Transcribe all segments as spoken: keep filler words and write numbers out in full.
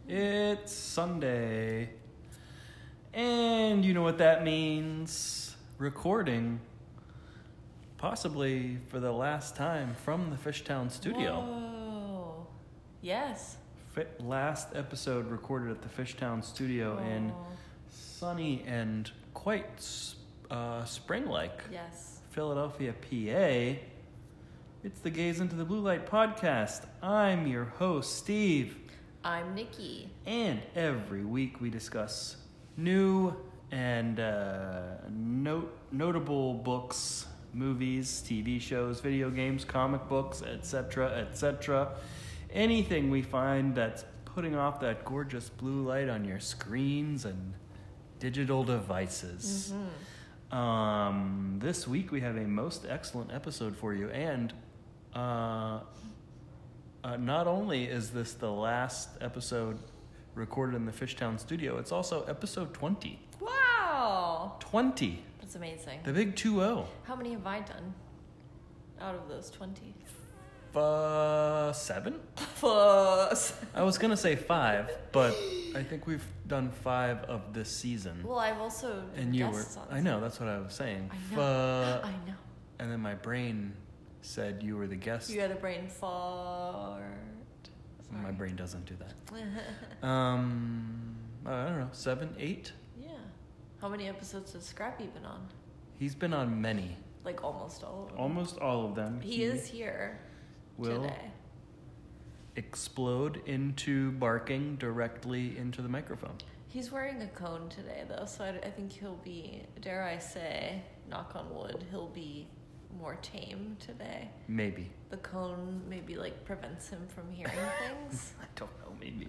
It's Sunday. And you know what that means. Recording, possibly for the last time, from the Fishtown studio. Whoa. Yes. F- last episode recorded at the Fishtown studio Oh. in sunny and quite uh, spring-like Yes. Philadelphia, P A. It's the Gaze into the Blue Light podcast. I'm your host, Steve. I'm Nikki. And every week we discuss new and uh, note, notable books, movies, T V shows, video games, comic books, et cetera, et cetera. Anything we find that's putting off that gorgeous blue light on your screens and digital devices. Mm-hmm. Um, this week we have a most excellent episode for you, and uh, uh, not only is this the last episode recorded in the Fishtown studio, it's also episode twenty. Wow. twenty. That's amazing. The big two oh. How many have I done out of those twenty? Uh, seven? Plus. I was going to say five, but I think we've done five of this season. Well, I've also and you were, guests on I know, that's what I was saying. I know. Fu- I know. And then my brain said you were the guest. You had a brain fart. Sorry. My brain doesn't do that. um, I don't know, seven, eight? Yeah. How many episodes has Scrappy been on? He's been on many. Like almost all of them. Almost all of them. He, he is here will today. Explode into barking directly into the microphone. He's wearing a cone today, though, so I, I think he'll be, dare I say, knock on wood, he'll be more tame today. Maybe. The cone maybe, like, prevents him from hearing things. I don't know, maybe.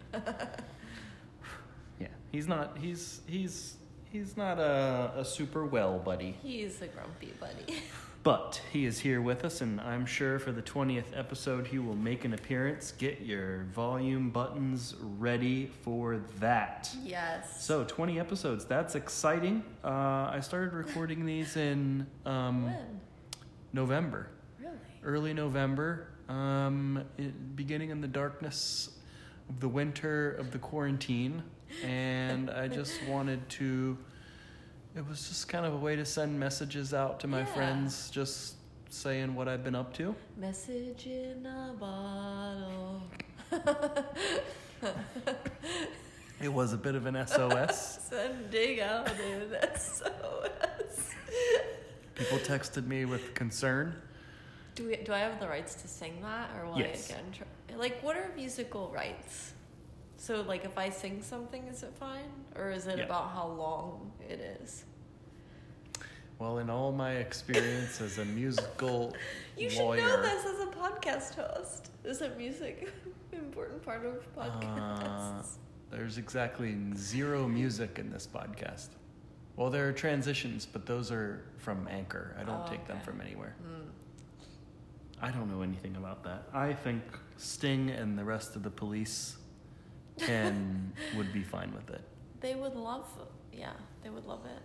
Yeah, he's not, he's, he's, he's not a, a super well buddy. He's a grumpy buddy. But he is here with us, and I'm sure for the twentieth episode he will make an appearance. Get your volume buttons ready for that. Yes. So, twenty episodes. That's exciting. Uh, I started recording these in um, When? November. Really? Early November. Um, it, beginning in the darkness of the winter of the quarantine. And I just wanted to... It was just kind of a way to send messages out to my Yeah. friends, just saying what I've been up to. Message in a bottle. It was a bit of an S O S. Sending out an S O S. People texted me with concern. Do we? Do I have the rights to sing that, or will Yes. I again try? Like, what are musical rights? So, like, if I sing something, is it fine, or is it Yeah. about how long it is? Well, in all my experience as a musical You lawyer, should know this as a podcast host. Isn't music an important part of podcasts? Uh, there's exactly zero music in this podcast. Well, there are transitions, but those are from Anchor. I don't Oh, take them okay. from anywhere. Mm. I don't know anything about that. I think Sting and the rest of the Police can would be fine with it. They would love, yeah, they would love it.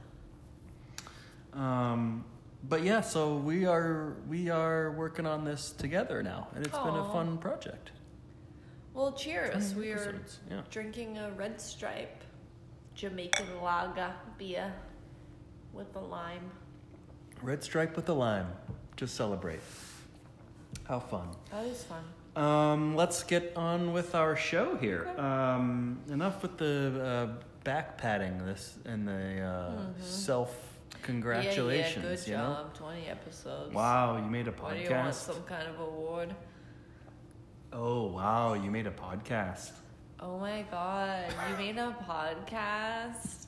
Um, but yeah, so we are we are working on this together now, and it's been a Aw. fun project. Well, cheers. twenty We are episodes, yeah. drinking a Red Stripe Jamaican lager beer with the lime. Red Stripe with the lime. Just celebrate. How fun. That is fun. Um, let's get on with our show here. Okay. Um, enough with the uh, back patting this and the uh, Mhm. self congratulations. Yeah, yeah, good you know? job. twenty episodes. Wow, you made a What do you want? podcast. Some kind of award? Oh wow, you made a podcast. Oh my god, you made a podcast?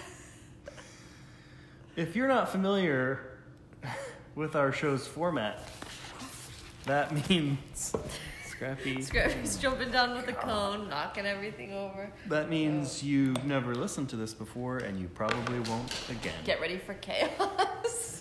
If you're not familiar with our show's format, that means Scrappy. Scrappy's jumping down with a cone, knocking everything over. That means you've never listened to this before, and you probably won't again. Get ready for chaos.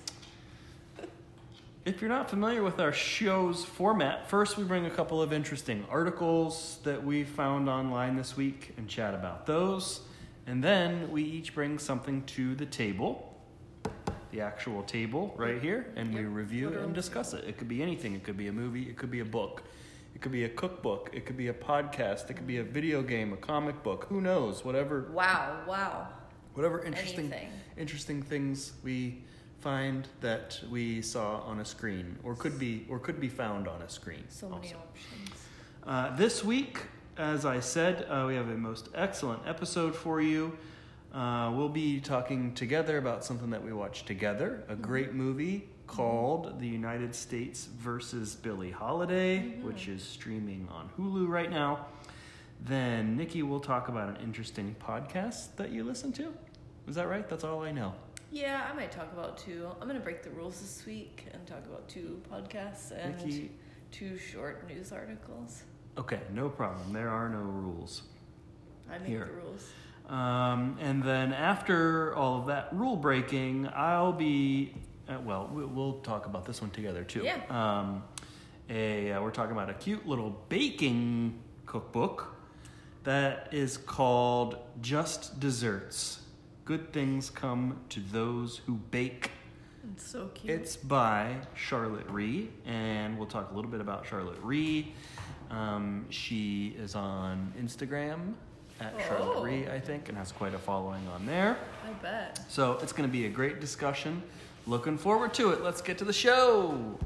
If you're not familiar with our show's format, first we bring a couple of interesting articles that we found online this week and chat about those. And then we each bring something to the table, the actual table right here, and we Yep. review Literal and discuss it. It could be anything. It could be a movie. It could be a book. It could be a cookbook. It could be a podcast. It could be a video game, a comic book. Who knows? Whatever. Wow, wow. Whatever interesting, Anything. interesting things we find that we saw on a screen, or could be, or could be found on a screen. So many also. options. Uh, this week, as I said, uh, we have a most excellent episode for you. Uh, we'll be talking together about something that we watched together, a great movie called The United States versus Billie Holiday, mm-hmm. which is streaming on Hulu right now. Then Nikki will talk about an interesting podcast that you listen to. Is that right? That's all I know. Yeah, I might talk about two. I'm going to break the rules this week and talk about two podcasts and Nikki. two short news articles. Okay, no problem. There are no rules. I make Here. the rules. Um, and then after all of that rule breaking, I'll be... Uh, well, we'll talk about this one together too. Yeah. Um, a uh, we're talking about a cute little baking cookbook that is called Just Desserts. Good things come to those who bake. It's so cute. It's by Charlotte Ree, and we'll talk a little bit about Charlotte Ree. Um, she is on Instagram at Oh. Charlotte Ree, I think, and has quite a following on there. I bet. So it's going to be a great discussion. Looking forward to it. Let's get to the show.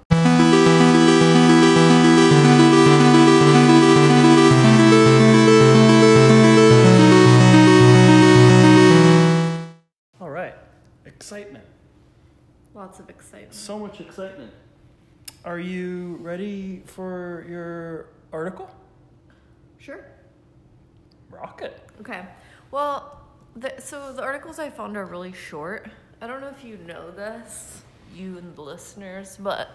All right. Excitement. Lots of excitement. So much excitement. Are you ready for your article? Sure. Rocket. Okay. Well, the, so the articles I found are really short. I don't know if you know this, you and the listeners, but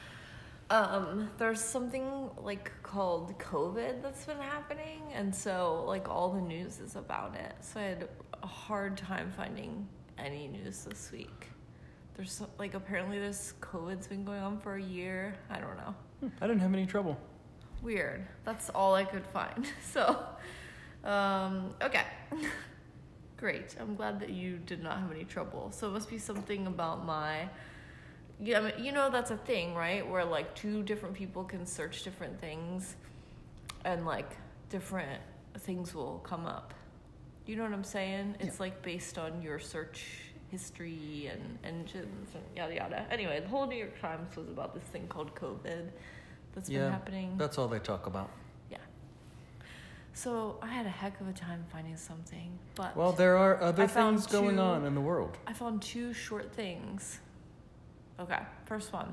um, there's something like called COVID that's been happening, and so like all the news is about it. So I had a hard time finding any news this week. There's so, like apparently this COVID's been going on for a year. I don't know. Hmm, I didn't have any trouble. Weird. That's all I could find. So, um, okay. Great. I'm glad that you did not have any trouble. So it must be something about my... Yeah, I mean, you know that's a thing, right? Where like two different people can search different things and like different things will come up. You know what I'm saying? It's Yeah. like based on your search history and engines and yada yada. Anyway, the whole New York Times was about this thing called COVID that's Yeah, been happening. That's all they talk about. Yeah. So I had a heck of a time finding something, but Well, there are other I found things going two- on in the world. I found two short things. Okay, first one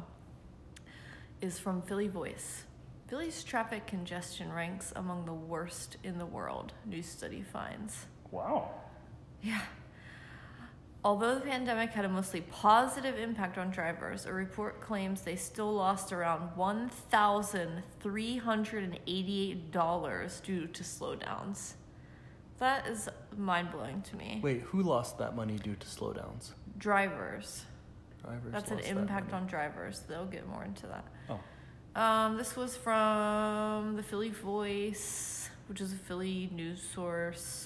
is from Philly Voice. Philly's traffic congestion ranks among the worst in the world, new study finds. Wow. Yeah. Although the pandemic had a mostly positive impact on drivers, a report claims they still lost around one thousand three hundred eighty-eight dollars due to slowdowns. That is mind-blowing to me. Wait, who lost that money due to slowdowns? Drivers. Drivers. That's an lost that impact money. on drivers. They'll get more into that. Oh. Um, this was from the Philly Voice, which is a Philly news source.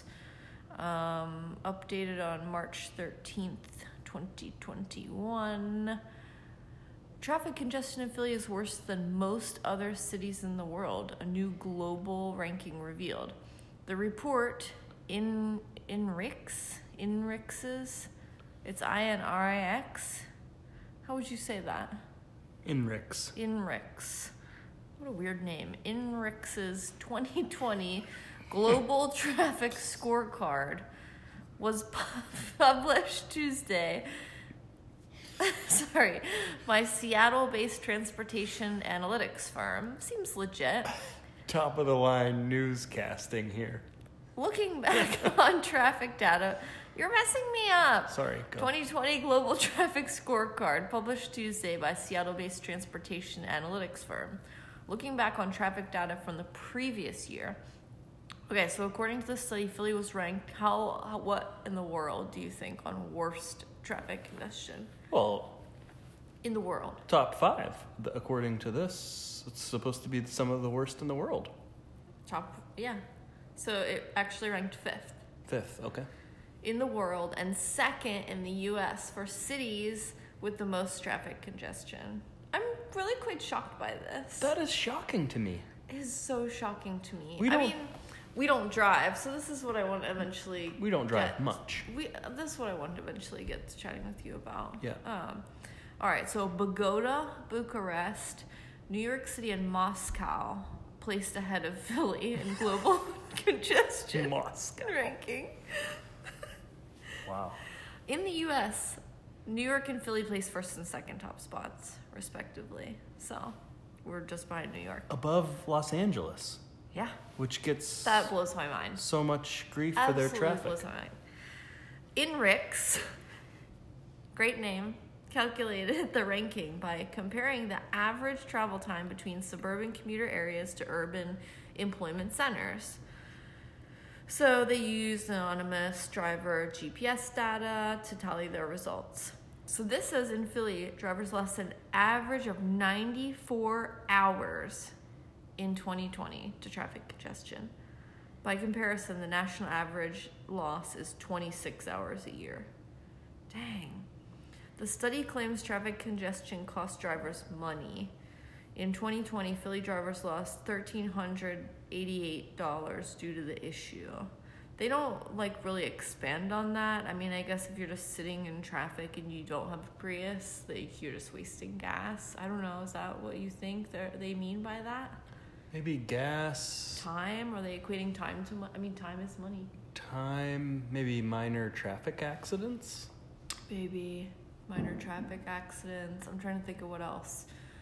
Um, updated on March thirteenth, twenty twenty-one. Traffic congestion in Philly is worse than most other cities in the world, a new global ranking revealed. The report, in INRIX, INRIX's, it's I N R I X. How would you say that? INRIX. INRIX. What a weird name. INRIX's twenty twenty Global Traffic Scorecard was pu- published Tuesday. Sorry, by Seattle-based transportation analytics firm. Seems legit. Top of the line newscasting here. Looking back on traffic data, you're messing me up. Sorry, go. twenty twenty Global Traffic Scorecard, published Tuesday by Seattle-based transportation analytics firm. Looking back on traffic data from the previous year. Okay, so according to the study, Philly was ranked, how, how what in the world do you think on worst traffic congestion Well, in the world? top five. The- According to this, it's supposed to be some of the worst in the world. Top, yeah. So it actually ranked fifth Fifth, okay. in the world and second in the U S for cities with the most traffic congestion. I'm really quite shocked by this. That is shocking to me. is so shocking to me. We I don't- mean, we don't drive, so this is what I want to eventually. We don't drive get. much. We this is what I want to eventually get to chatting with you about. Yeah. Um, all right. So Bogota, Bucharest, New York City, and Moscow placed ahead of Philly in global congestion Moscow. ranking. Wow. In the U S, New York and Philly placed first and second top spots, respectively. So we're just behind New York. Above Los Angeles, Yeah. which gets That blows my mind. so much grief for Absolutely their traffic. blows my mind. INRIX, great name, calculated the ranking by comparing the average travel time between suburban commuter areas to urban employment centers. So they used anonymous driver G P S data to tally their results. So this says in Philly, drivers lost an average of ninety-four hours in twenty twenty to traffic congestion. By comparison, the national average loss is twenty-six hours a year. Dang. The study claims traffic congestion cost drivers money. In twenty twenty, Philly drivers lost one thousand three hundred eighty-eight dollars due to the issue. They don't like really expand on that. I mean, I guess if you're just sitting in traffic and you don't have a Prius, like you're just wasting gas. I don't know. Is that what you think they they mean by that? Maybe gas, Time? Are they equating time to money? I mean, time is money. time, maybe minor traffic accidents. Maybe minor traffic accidents. I'm trying to think of what else.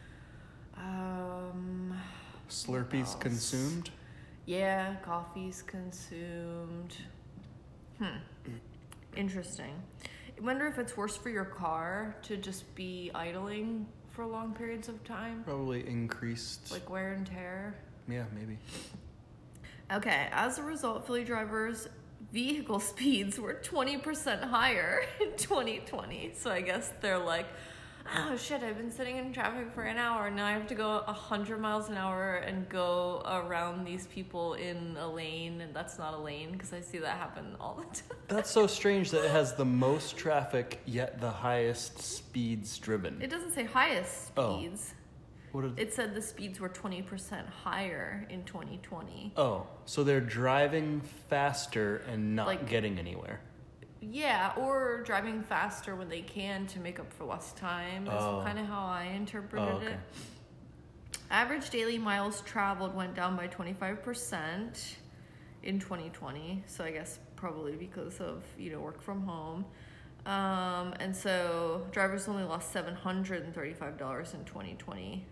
Um, Slurpees else? consumed. yeah, coffee's consumed. Hmm. Interesting. I wonder if it's worse for your car to just be idling for long periods of time, Probably increased. like wear and tear. yeah, maybe. Okay, as a result, Philly drivers' vehicle speeds were twenty percent higher in twenty twenty. So I guess they're like, oh shit, I've been sitting in traffic for an hour. Now I have to go one hundred miles an hour and go around these people in a lane. And that's not a lane because I see that happen all the time. That's so strange that it has the most traffic yet the highest speeds driven. It doesn't say highest Oh. speeds. What did, It said the speeds were twenty percent higher in twenty twenty. oh, so they're driving faster and not Like- getting anywhere. Yeah, or driving faster when they can to make up for lost time is Oh. kind of how I interpreted Oh, okay. it. Average daily miles traveled went down by twenty-five percent in twenty twenty. So I guess probably because of, you know, work from home. Um, and so drivers only lost seven hundred thirty-five dollars in twenty twenty.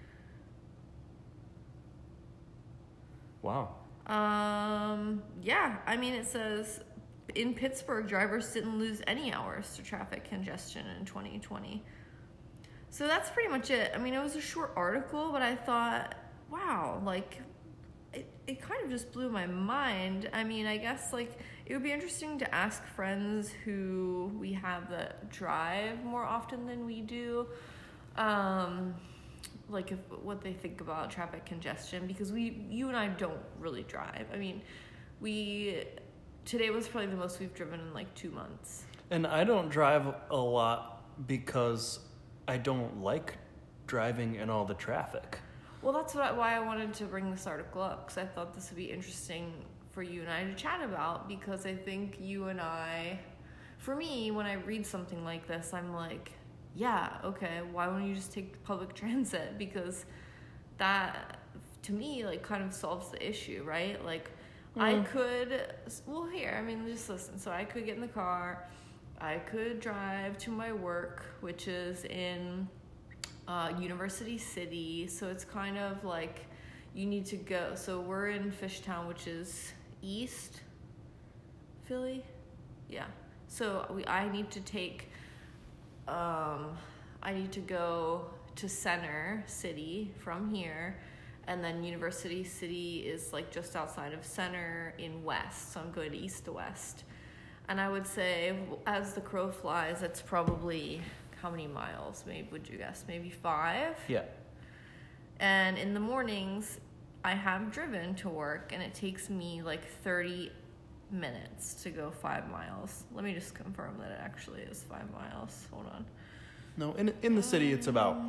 Wow. Um, yeah, I mean, it says in Pittsburgh, drivers didn't lose any hours to traffic congestion in twenty twenty. So that's pretty much it. I mean, it was a short article, but I thought, wow, like, it, it kind of just blew my mind. I mean, I guess, like, it would be interesting to ask friends who we have that drive more often than we do, um, like, if, what they think about traffic congestion, because we, you and I don't really drive. I mean, we, today was probably the most we've driven in, like, two months. And I don't drive a lot because I don't like driving in all the traffic. Well, that's what, why I wanted to bring this article up, because I thought this would be interesting for you and I to chat about, because I think you and I, for me, when I read something like this, I'm like, yeah, okay, why wouldn't you just take public transit? Because that, to me, like, kind of solves the issue, right? Like, Mm. I could, well, here, I mean, just listen. So I could get in the car, I could drive to my work, which is in uh, University City. So it's kind of like you need to go. So we're in Fishtown, which is east Philly. Yeah. So we, I need to take, um, I need to go to Center City from here. And then University City is like just outside of Center in west. So I'm going east to west. And I would say, as the crow flies, it's probably, how many miles, maybe, would you guess? Maybe five? Yeah. And in the mornings, I have driven to work, and it takes me like thirty minutes to go five miles. Let me just confirm that it actually is five miles. Hold on. No, in in the city it's about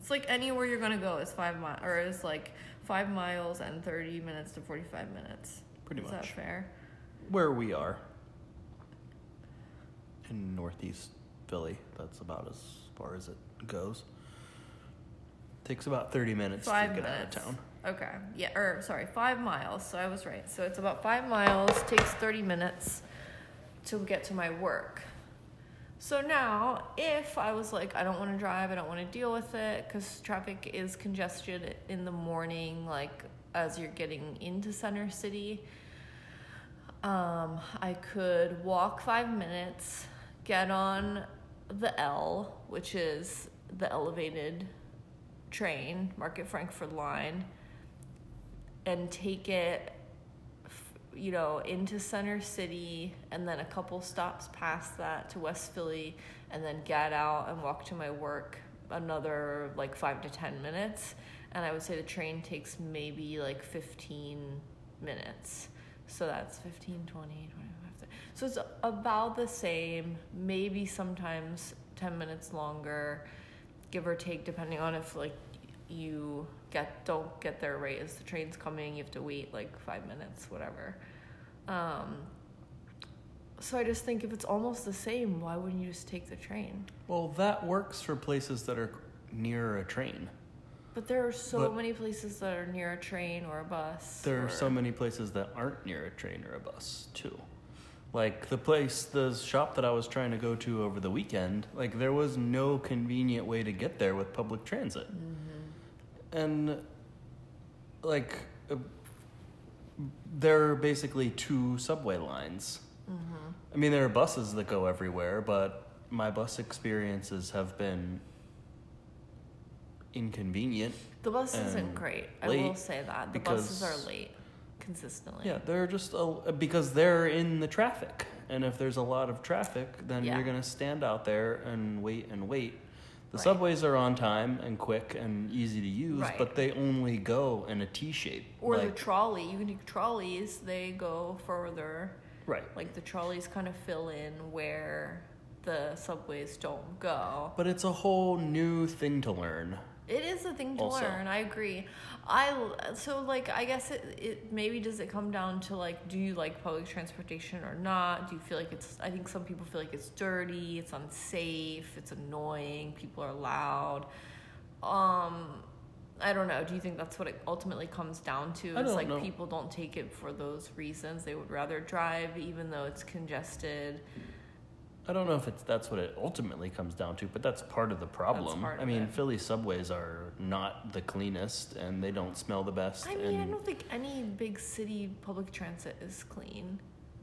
It's like anywhere you're gonna go is five miles, or is like five miles and thirty minutes to forty-five minutes. Pretty is much. Is that fair? Where we are in Northeast Philly, that's about as far as it goes. Takes about thirty minutes Five to get minutes. out of town. Okay. Yeah. Or sorry, five miles. So I was right. So it's about five miles. Takes thirty minutes to get to my work. So now, if I was like, I don't want to drive, I don't want to deal with it, because traffic is congested in the morning, like as you're getting into Center City, um, I could walk five minutes, get on the L, which is the elevated train, Market Frankfurt line, and take it, you know, into Center City, and then a couple stops past that to West Philly, and then get out and walk to my work another like five to ten minutes. And I would say the train takes maybe like fifteen minutes. So that's fifteen, twenty, twenty-five, thirty. So it's about the same, maybe sometimes ten minutes longer, give or take, depending on if like you get don't get there right as the train's coming, you have to wait like five minutes, whatever. Um, so I just think if it's almost the same, why wouldn't you just take the train? Well, that works for places that are near a train. But there are so But many places that are near a train or a bus. There or... are so many places that aren't near a train or a bus, too. Like the place, the shop that I was trying to go to over the weekend, like there was no convenient way to get there with public transit. Mm-hmm. And like uh, there are basically two subway lines. Mm-hmm. I mean, there are buses that go everywhere, but my bus experiences have been inconvenient. The bus isn't great. I will say that. The buses are late consistently. Yeah, they're just a, because they're in the traffic. And if there's a lot of traffic, then yeah. you're going to stand out there and wait and wait. The right. subways are on time and quick and easy to use, right. but they only go in a T shape. Or like, the trolley. You can do trolleys. They go further. Right. Like the trolleys kind of fill in where the subways don't go. But it's a whole new thing to learn. It is a thing to also. learn. I agree. I so like I guess it, it maybe does it come down to like, do you like public transportation or not? Do you feel like it's? I think some people feel like it's dirty, it's unsafe, it's annoying, people are loud. Um, I don't know. Do you think that's what it ultimately comes down to? I It's don't like know. People don't take it for those reasons. They would rather drive even though it's congested. I don't know if it's that's what it ultimately comes down to, but that's part of the problem. Part I of mean, it. Philly subways are not the cleanest, and they don't smell the best. I mean, and I don't think any big city public transit is clean.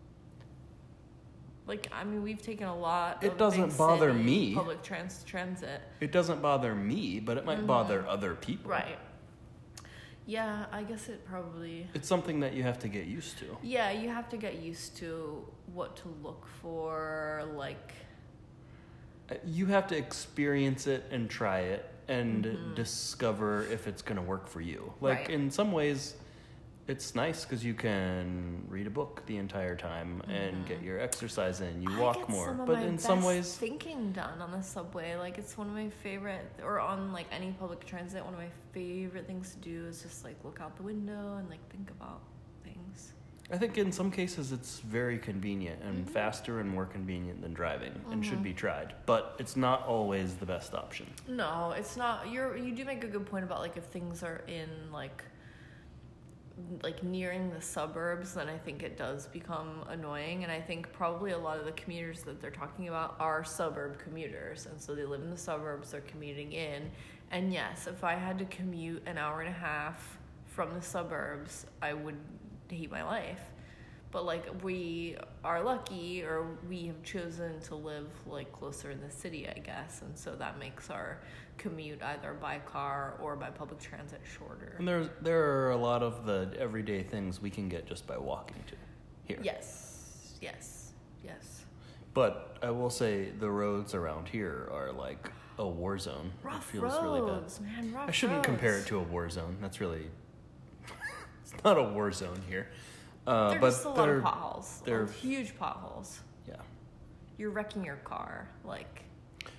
Like, I mean, we've taken a lot It of doesn't big bother city me. public trans- transit. It doesn't bother me, but it might Mhm. bother other people. Right. Yeah, I guess it probably... It's something that you have to get used to. Yeah, you have to get used to what to look for, like... You have to experience it and try it and Mhm. discover if it's going to work for you. Like, Right. in some ways, it's nice because you can read a book the entire time mm-hmm. and get your exercise in. You I walk get more. Some of but my in best some ways... thinking done on the subway. Like, it's one of my favorite... Or on, like, any public transit, one of my favorite things to do is just, like, look out the window and, like, think about things. I think in some cases it's very convenient and Mm-hmm. faster and more convenient than driving Mm-hmm. and should be tried. But it's not always the best option. No, it's not. You're you do make a good point about like if things are in like like nearing the suburbs, then I think it does become annoying. And I think probably a lot of the commuters that they're talking about are suburb commuters, and so they live in the suburbs, they're commuting in. And yes, if I had to commute an hour and a half from the suburbs, I would hate my life. But like we are lucky, or we have chosen to live like closer in the city, I guess, and so that makes our commute either by car or by public transit shorter. And there's there are a lot of the everyday things we can get just by walking to here. Yes, yes, yes. But I will say the roads around here are like a war zone. Rough it feels roads, really bad. man. Rough I shouldn't roads. compare it to a war zone. That's really it's not a war zone here. Uh, They're but just a lot they're, of potholes. They're Huge potholes. Yeah. You're wrecking your car, like.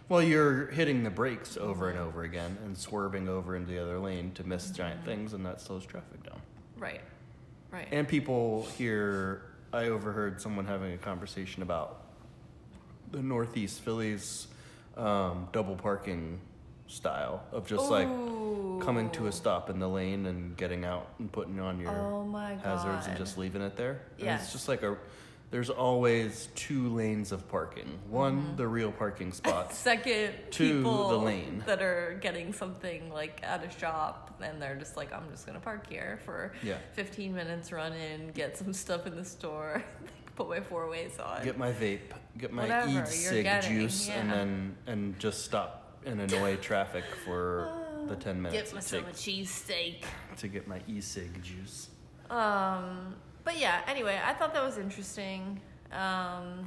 Well, you're hitting the brakes over and over again and swerving over into the other lane to miss mm-hmm. giant things, and that slows traffic down. Right. Right. And people here, I overheard someone having a conversation about the Northeast Phillies um, double parking style of just Ooh. like coming to a stop in the lane and getting out and putting on your oh my hazards and just leaving it there. Yeah. And it's just like a, there's always two lanes of parking. One, mm-hmm. the real parking spots. Second, two, people the lane. that are getting something like at a shop and they're just like, I'm just going to park here for yeah. fifteen minutes, run in, get some stuff in the store, put my four ways on. Get my vape, get my Whatever e-cig juice, yeah. and then and just stop and annoy traffic for the ten minutes. Get myself a cheesesteak. To get my e-cig juice. Um, but yeah, anyway, I thought that was interesting. Um,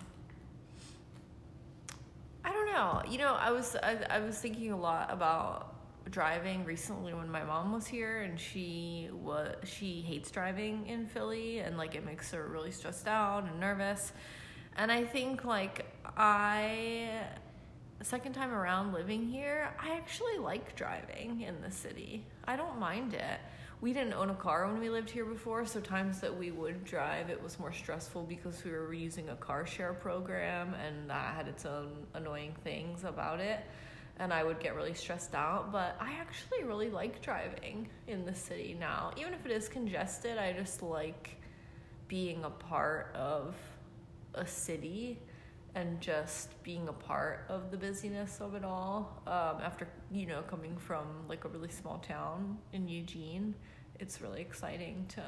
I don't know. You know, I was I, I was thinking a lot about driving recently when my mom was here, and she was she hates driving in Philly, and like it makes her really stressed out and nervous. And I think like I. Second time around living here, I actually like driving in the city. I don't mind it. We didn't own a car when we lived here before, so times that we would drive, it was more stressful because we were using a car share program, and that had its own annoying things about it, and I would get really stressed out. But I actually really like driving in the city now. Even if it is congested, I just like being a part of a city and just being a part of the busyness of it all. Um, after, you know, coming from like a really small town in Eugene, it's really exciting to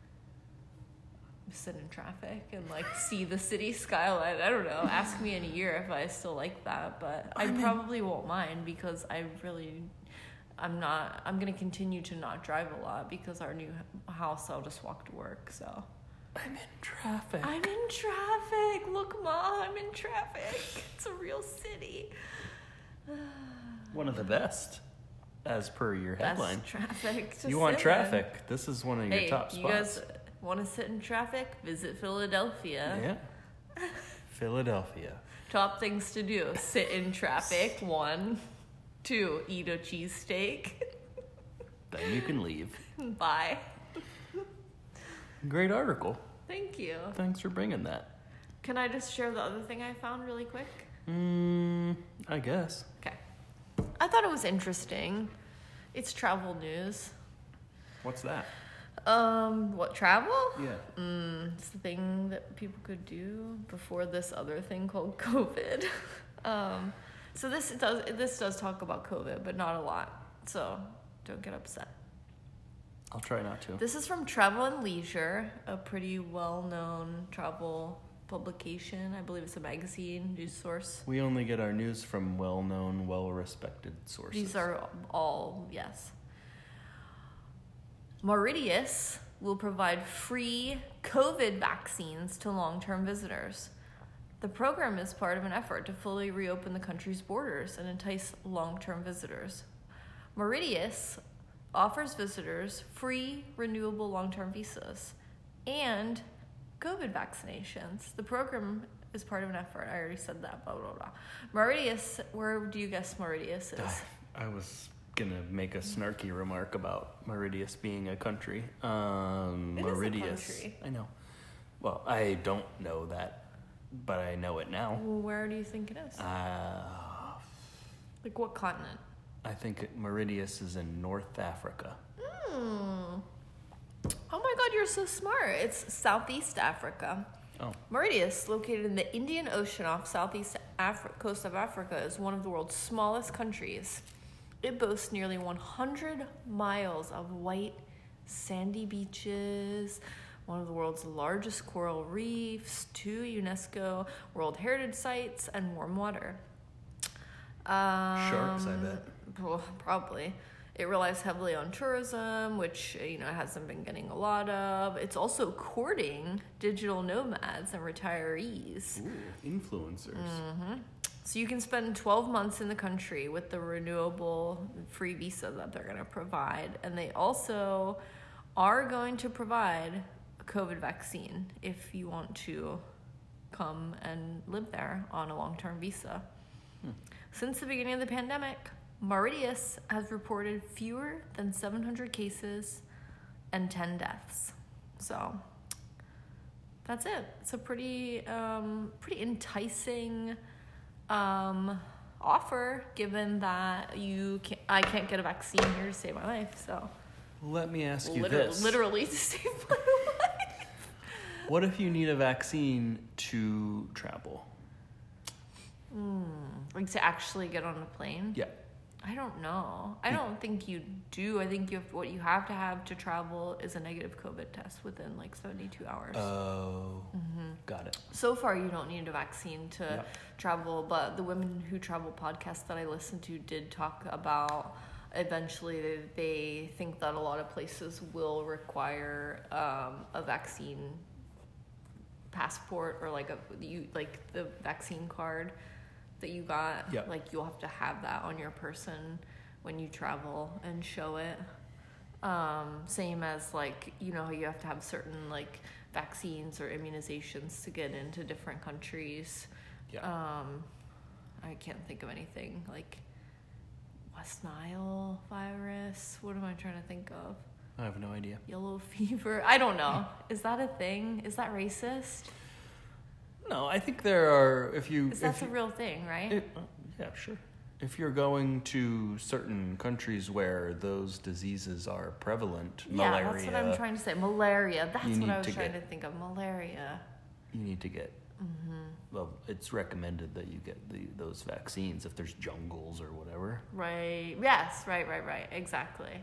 sit in traffic and like see the city skyline. I don't know, ask me in a year if I still like that, but I, I mean, probably won't mind because I really, I'm not, I'm gonna continue to not drive a lot because our new house, I'll just walk to work, so. I'm in traffic. I'm in traffic. Look, Mom, I'm in traffic. It's a real city. One of the best, as per your headline. Best traffic to You want sit traffic. in. This is one of your hey, top spots. You guys want to sit in traffic? Visit Philadelphia. Yeah. Philadelphia. Top things to do. Sit in traffic. One. Two. Eat a cheesesteak. Then you can leave. Bye. Great article. Thank you. Thanks for bringing that. Can I just share the other thing I found really quick? Mm, I guess. Okay. I thought it was interesting. It's travel news. What's that? Um, what, travel? Yeah. Mm, it's the thing that people could do before this other thing called COVID. um, so this does this does talk about COVID, but not a lot. So don't get upset. I'll try not to. This is from Travel and Leisure, a pretty well-known travel publication. I believe it's a magazine, news source. We only get our news from well-known, well-respected sources. These are all, yes. Mauritius will provide free COVID vaccines to long-term visitors. The program is part of an effort to fully reopen the country's borders and entice long-term visitors. Mauritius offers visitors free renewable long-term visas and COVID vaccinations. The program is part of an effort. I already said that, blah, blah, blah. Mauritius, where do you guess Mauritius is? I, I was going to make a snarky remark about Mauritius being a country. Um, it Mauritius. is a country. I know. Well, I don't know that, but I know it now. Well, where do you think it is? Uh, like what continent? I think it, Mauritius is in North Africa. Hmm. Oh my God, you're so smart. It's Southeast Africa. Oh. Mauritius, located in the Indian Ocean off southeast Afri- coast of Africa, is one of the world's smallest countries. It boasts nearly one hundred miles of white, sandy beaches, one of the world's largest coral reefs, two UNESCO World Heritage Sites, and warm water. Um, Sharks, I bet. Well, probably. It relies heavily on tourism, which, you know, hasn't been getting a lot of. It's also courting digital nomads and retirees. Ooh, influencers. Mm-hmm. So you can spend twelve months in the country with the renewable free visa that they're going to provide. And they also are going to provide a COVID vaccine if you want to come and live there on a long-term visa. Hmm. Since the beginning of the pandemic, Mauritius has reported fewer than seven hundred cases and ten deaths. So that's it. It's a pretty, um, pretty enticing um, offer, given that you can't, I can't get a vaccine here to save my life. So Let me ask you literally, this. literally to save my life. What if you need a vaccine to travel? Mm, like to actually get on a plane? Yeah. I don't know. I don't think you do. I think you have, what you have to have to travel is a negative COVID test within like seventy-two hours. Oh, mm-hmm. Got it. So far, you don't need a vaccine to Yeah. travel, but the Women Who Travel podcast that I listened to did talk about eventually they, they think that a lot of places will require um, a vaccine passport or like a you like the vaccine card that you got. Yeah. Like you'll have to have that on your person when you travel and show it. Um, same as like, you know, you have to have certain like vaccines or immunizations to get into different countries. Yeah. Um, I can't think of anything like West Nile virus. What am I trying to think of? I have no idea. Yellow fever. I don't know. Is that a thing? Is that racist? No, I think there are, if you... Is that if a you, real thing, right? It, uh, yeah, sure. If you're going to certain countries where those diseases are prevalent, yeah, malaria... that's what I'm trying to say. Malaria. That's You what need I was to trying get- to think of. Malaria. You need to get... Mm-hmm. Well, it's recommended that you get the, those vaccines if there's jungles or whatever. Right. Yes. Right. Right. Right. Exactly.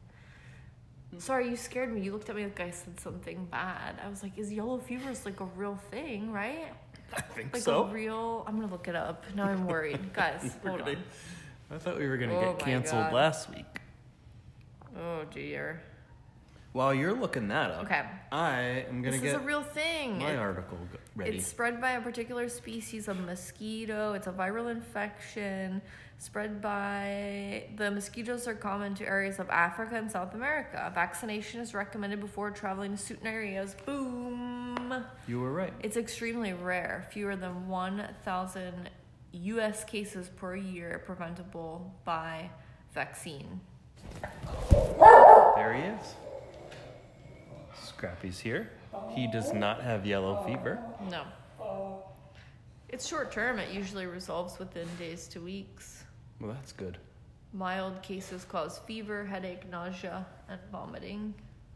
Sorry, you scared me. You looked at me like I said something bad. I was like, "Is yellow fever is like a real thing, right? I think Like so. a real." I'm gonna look it up. Now I'm worried, guys. We're Hold gonna- on. I thought we were going to Oh get my canceled God. last week. Oh dear. While you're looking that up, Okay. I am going This to is get a real thing. my It- article go- ready. It's spread by a particular species of mosquito. It's a viral infection spread by the mosquitoes are common to areas of Africa and South America. Vaccination is recommended before traveling to certain areas. Boom. You were right. It's extremely rare. Fewer than one thousand U S cases per year preventable by vaccine. There he is. Scrappy's here. He does not have yellow fever. No. It's short term. It usually resolves within days to weeks. Well, that's good. Mild cases cause fever, headache, nausea, and vomiting.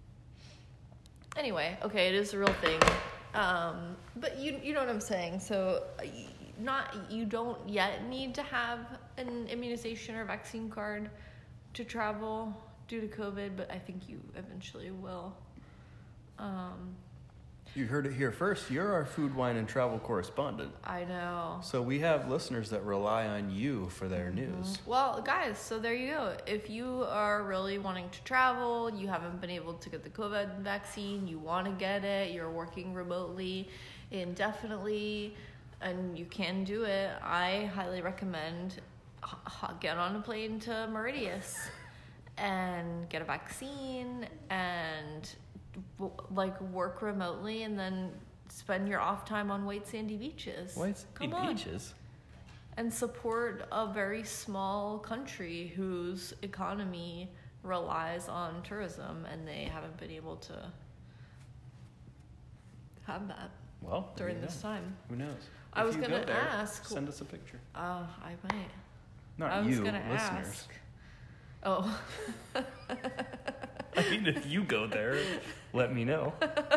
Anyway, okay, it is a real thing. Um, but you you know what I'm saying. So, uh, y- not you don't yet need to have an immunization or vaccine card to travel due to COVID, but I think you eventually will. Um, You heard it here first. You're our food, wine, and travel correspondent. I know. So we have listeners that rely on you for their news. Well, guys, so there you go. If you are really wanting to travel, you haven't been able to get the COVID vaccine, you want to get it, you're working remotely indefinitely, and you can do it, I highly recommend h- h- get on a plane to Mauritius and get a vaccine and w- like work remotely and then spend your off time on white sandy beaches. White sandy Come on. beaches. And support a very small country whose economy relies on tourism, and they haven't been able to have that Well, there during you this go. time. Who knows? I If was you gonna go there, ask- Send us a picture. Uh, I might. Not I was you, gonna listeners. ask. Oh. I mean, if you go there, let me know.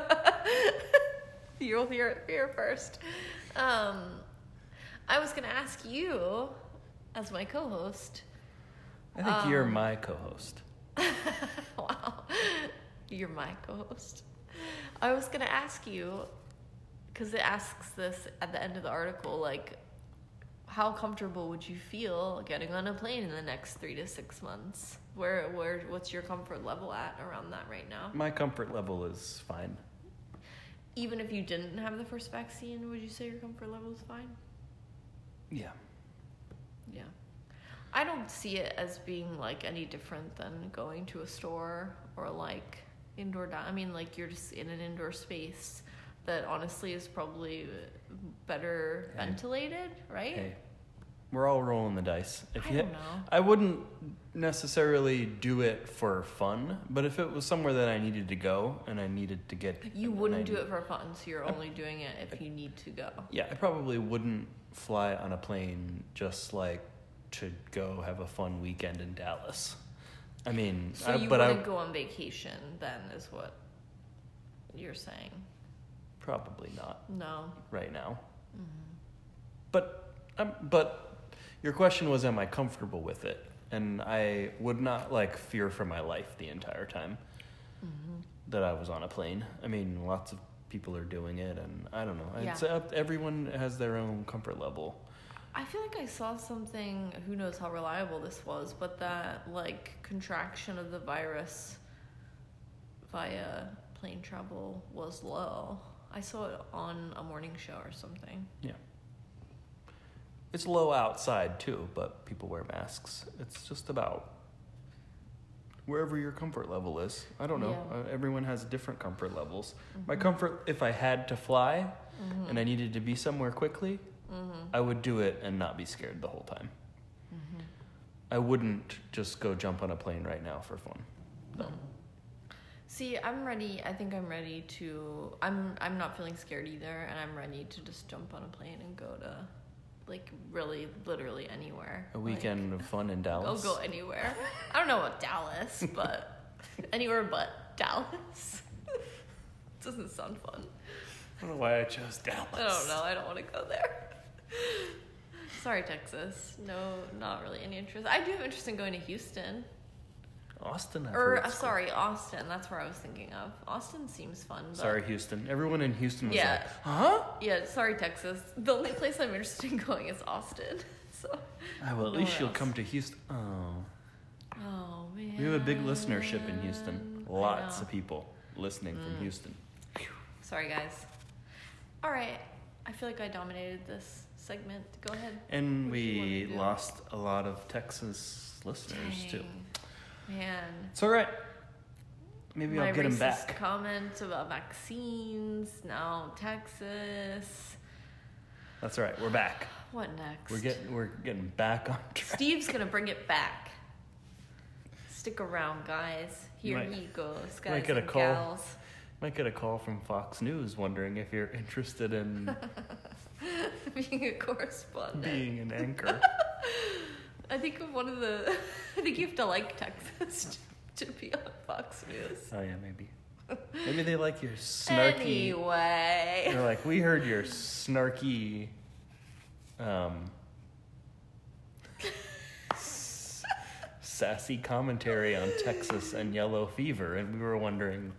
You'll hear it here first. Um, I was gonna ask you, as my co-host. I think you're Um, my co-host. Wow, you're my co-host. I was gonna ask you, because it asks this at the end of the article, like, how comfortable would you feel getting on a plane in the next three to six months? Where, where, what's your comfort level at around that right now? My comfort level is fine. Even if you didn't have the first vaccine, would you say your comfort level is fine? Yeah. Yeah. I don't see it as being like any different than going to a store or like indoor di- I mean, like you're just in an indoor space that honestly is probably better Hey. ventilated, right? Hey, We're all rolling the dice. If I you, don't know. I wouldn't necessarily do it for fun, but if it was somewhere that I needed to go and I needed to get, You and wouldn't I do need- it for fun, so you're only doing it if you need to go. Yeah, I probably wouldn't fly on a plane just like to go have a fun weekend in Dallas. I mean, So I, you but wouldn't I go on vacation then, is what you're saying? probably not No. right now. Mm-hmm. But um, but your question was, am I comfortable with it? And I would not like fear for my life the entire time Mm-hmm. that I was on a plane. I mean, lots of people are doing it, and I don't know. Yeah. It's up, everyone has their own comfort level. I feel like I saw something, who knows how reliable this was, but that like contraction of the virus via plane travel was low. I saw it on a morning show or something. Yeah. It's low outside too, but people wear masks. It's just about wherever your comfort level is. I don't know. Yeah. Uh, everyone has different comfort levels. My Mhm. comfort, if I had to fly Mhm. and I needed to be somewhere quickly, Mhm. I would do it and not be scared the whole time. Mhm. I wouldn't just go jump on a plane right now for fun. No. See, I'm ready. I think I'm ready to. I'm. I'm not feeling scared either, and I'm ready to just jump on a plane and go to, like, really, literally anywhere. A weekend of fun in Dallas. I'll go anywhere. I don't know about Dallas, but anywhere but Dallas. Doesn't sound fun. I don't know why I chose Dallas. I don't know. I don't want to go there. Sorry, Texas. No, not really any interest. I do have interest in going to Houston. Austin. I've Or, heard uh, is cool. sorry, Austin. That's where I was thinking of. Austin seems fun. But Sorry, Houston. Everyone in Houston was Yeah. like, huh? Yeah, sorry, Texas. The only place I'm interested in going is Austin. So. Oh, well, at Nowhere least you'll else. come to Houston. Oh. Oh man. We have a big listenership in Houston. I Lots know. of people listening from Mm. Houston. Sorry, guys. All right. I feel like I dominated this segment. Go ahead. And What do you we wanna do? lost a lot of Texas listeners, too. Dang. Man. It's all right. Maybe My I'll get them racist back. comment about vaccines. Now Texas. That's all right. We're back. What next? We're getting we're getting back on track. Steve's gonna bring it back. Stick around, guys. Here Might- he goes, guys might get a and call. gals. Might get a call from Fox News wondering if you're interested in Being a correspondent. being an anchor. I think of one of the. I think you have to like Texas to, to be on Fox News. Oh yeah, maybe. Maybe they like your snarky. Anyway. They're like, we heard your snarky, um, s- sassy commentary on Texas and yellow fever, and we were wondering,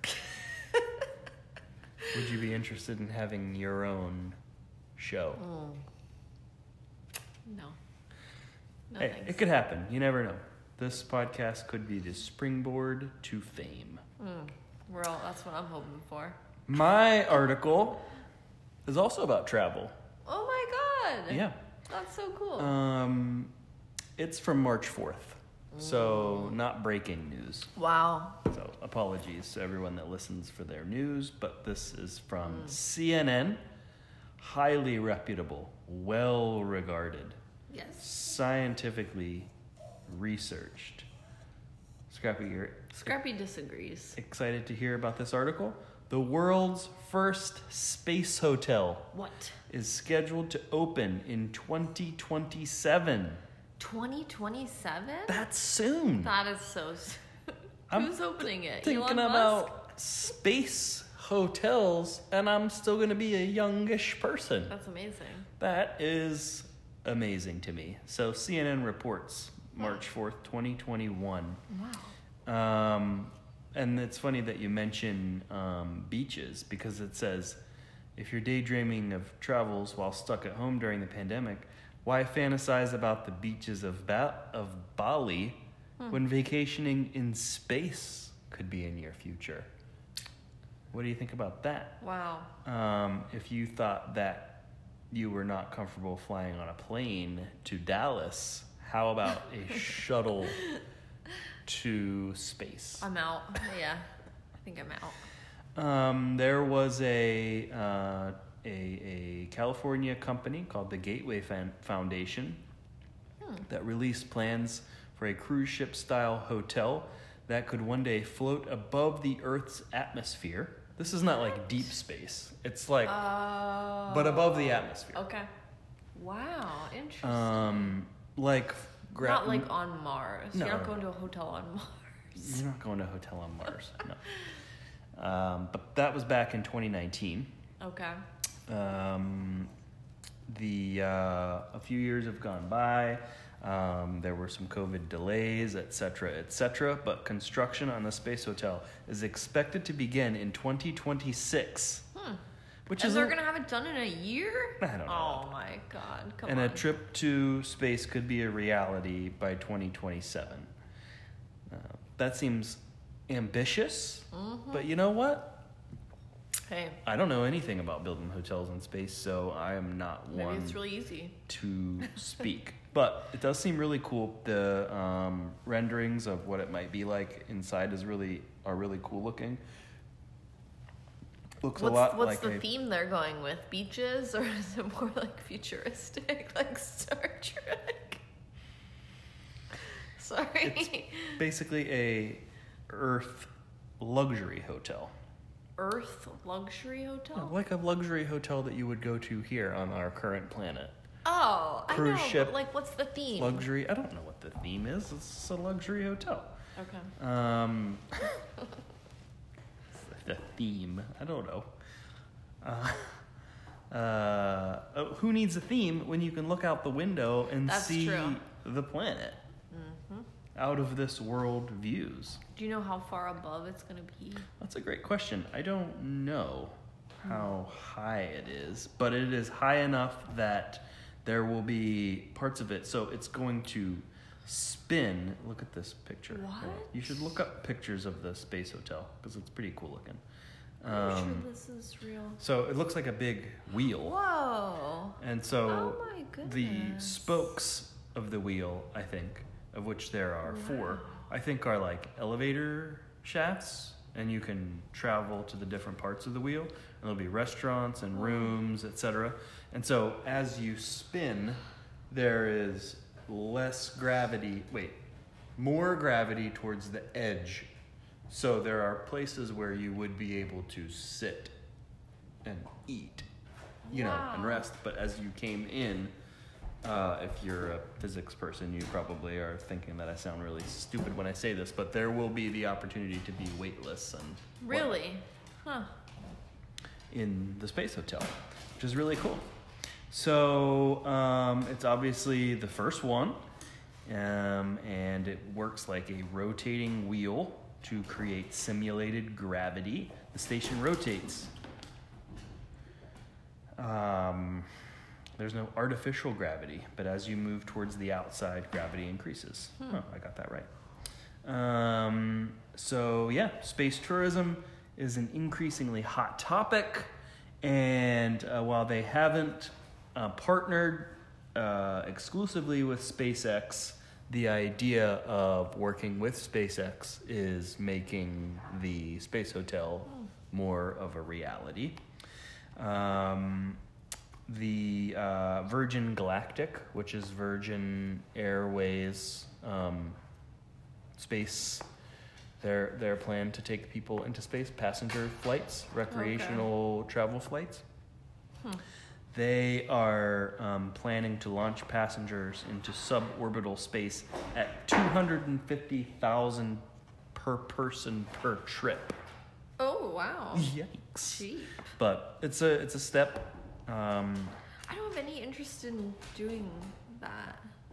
would you be interested in having your own show? Mm. No. No Hey, thanks. it could happen. You never know. This podcast could be the springboard to fame. Mm. We're all. That's what I'm hoping for. My article is also about travel. Oh my god. Yeah. That's so cool. Um, it's from March fourth, so not breaking news. wow. So apologies to everyone that listens for their news, but this is from C N N, highly reputable, well-regarded, Yes. scientifically researched. Scrappy, you're Scrappy disagrees. excited to hear about this article? The world's first space hotel What? is scheduled to open in twenty twenty-seven. twenty twenty-seven? That's soon. That is so. s- I'm Who's opening it? Thinking Elon Musk? about space hotels, and I'm still going to be a youngish person. That's amazing. That is amazing to me. So C N N reports March fourth, twenty twenty-one. Wow. Um, and it's funny that you mention um, beaches, because it says, if you're daydreaming of travels while stuck at home during the pandemic, why fantasize about the beaches of ba- of Bali Hmm. when vacationing in space could be in your future? What do you think about that? Wow. Um, if you thought that you were not comfortable flying on a plane to Dallas, how about a shuttle to space? I'm out. Yeah. I think I'm out. Um, there was a, uh, a a California company called the Gateway Fan- Foundation Hmm. that released plans for a cruise ship style hotel that could one day float above the Earth's atmosphere. This is not like deep space. It's like, uh, but above the atmosphere. Okay. Wow, interesting. Um, like, gra- not like on Mars. No, You're not no, going no. to a hotel on Mars. You're not going to a hotel on Mars. No. Um, but that was back in twenty nineteen. Okay. Um, the uh, a few years have gone by. Um, there were some COVID delays, et cetera, et cetera. But construction on the space hotel is expected to begin in twenty twenty-six. Hmm. Which and is they're a- going to have it done in a year? I don't know. Oh my God. Come and on. a trip to space could be a reality by twenty twenty-seven. Uh, that seems ambitious, Mm-hmm. but you know what? Hey, I don't know anything about building hotels in space, so I am not maybe one it's really easy. to speak. But it does seem really cool. The um, renderings of what it might be like inside is really are really cool looking. Looks What's, a lot what's like the a, theme they're going with? Beaches? Or is it more like futuristic, like Star Trek? Sorry. It's basically a Earth luxury hotel. Earth luxury hotel? Like a luxury hotel that you would go to here on our current planet. Oh, I Cruise know. ship, But like, what's the theme? Luxury. I don't know what the theme is. It's a luxury hotel. Okay. Um, the theme. I don't know. Uh, uh, oh, who needs a theme when you can look out the window and That's see true. the planet Mm-hmm. out of this world views? Do you know how far above it's gonna be? That's a great question. I don't know how high it is, but it is high enough that there will be parts of it. So it's going to spin. Look at this picture. What? You should look up pictures of the space hotel because it's pretty cool looking. I'm Um, sure this is real. so it looks like a big wheel. Whoa. And so Oh my goodness. the spokes of the wheel, I think, of which there are four, Wow. I think are like elevator shafts, and you can travel to the different parts of the wheel. And there'll be restaurants and rooms, et cetera. And so as you spin, there is less gravity. Wait, more gravity towards the edge. So there are places where you would be able to sit and eat, you know, and Wow. rest. But as you came in, uh, if you're a physics person, you probably are thinking that I sound really stupid when I say this, but there will be the opportunity to be weightless and whatnot Really? Huh. in the space hotel, which is really cool. So um, it's obviously the first one, um, and it works like a rotating wheel to create simulated gravity. The station rotates. Um, there's no artificial gravity, but as you move towards the outside, gravity increases. Hmm. Oh, I got that right. Um, so yeah, space tourism is an increasingly hot topic, and uh, while they haven't uh, partnered uh, exclusively with SpaceX, the idea of working with SpaceX is making the space hotel more of a reality. Um, the uh, Virgin Galactic, which is Virgin Airways um, space, their their plan to take people into space, passenger flights, recreational travel flights. Hmm. They are um, planning to launch passengers into suborbital space at two hundred fifty thousand per person per trip. Oh, wow. Yikes! Cheap. But it's a it's a step. Um, I don't have any interest in doing that.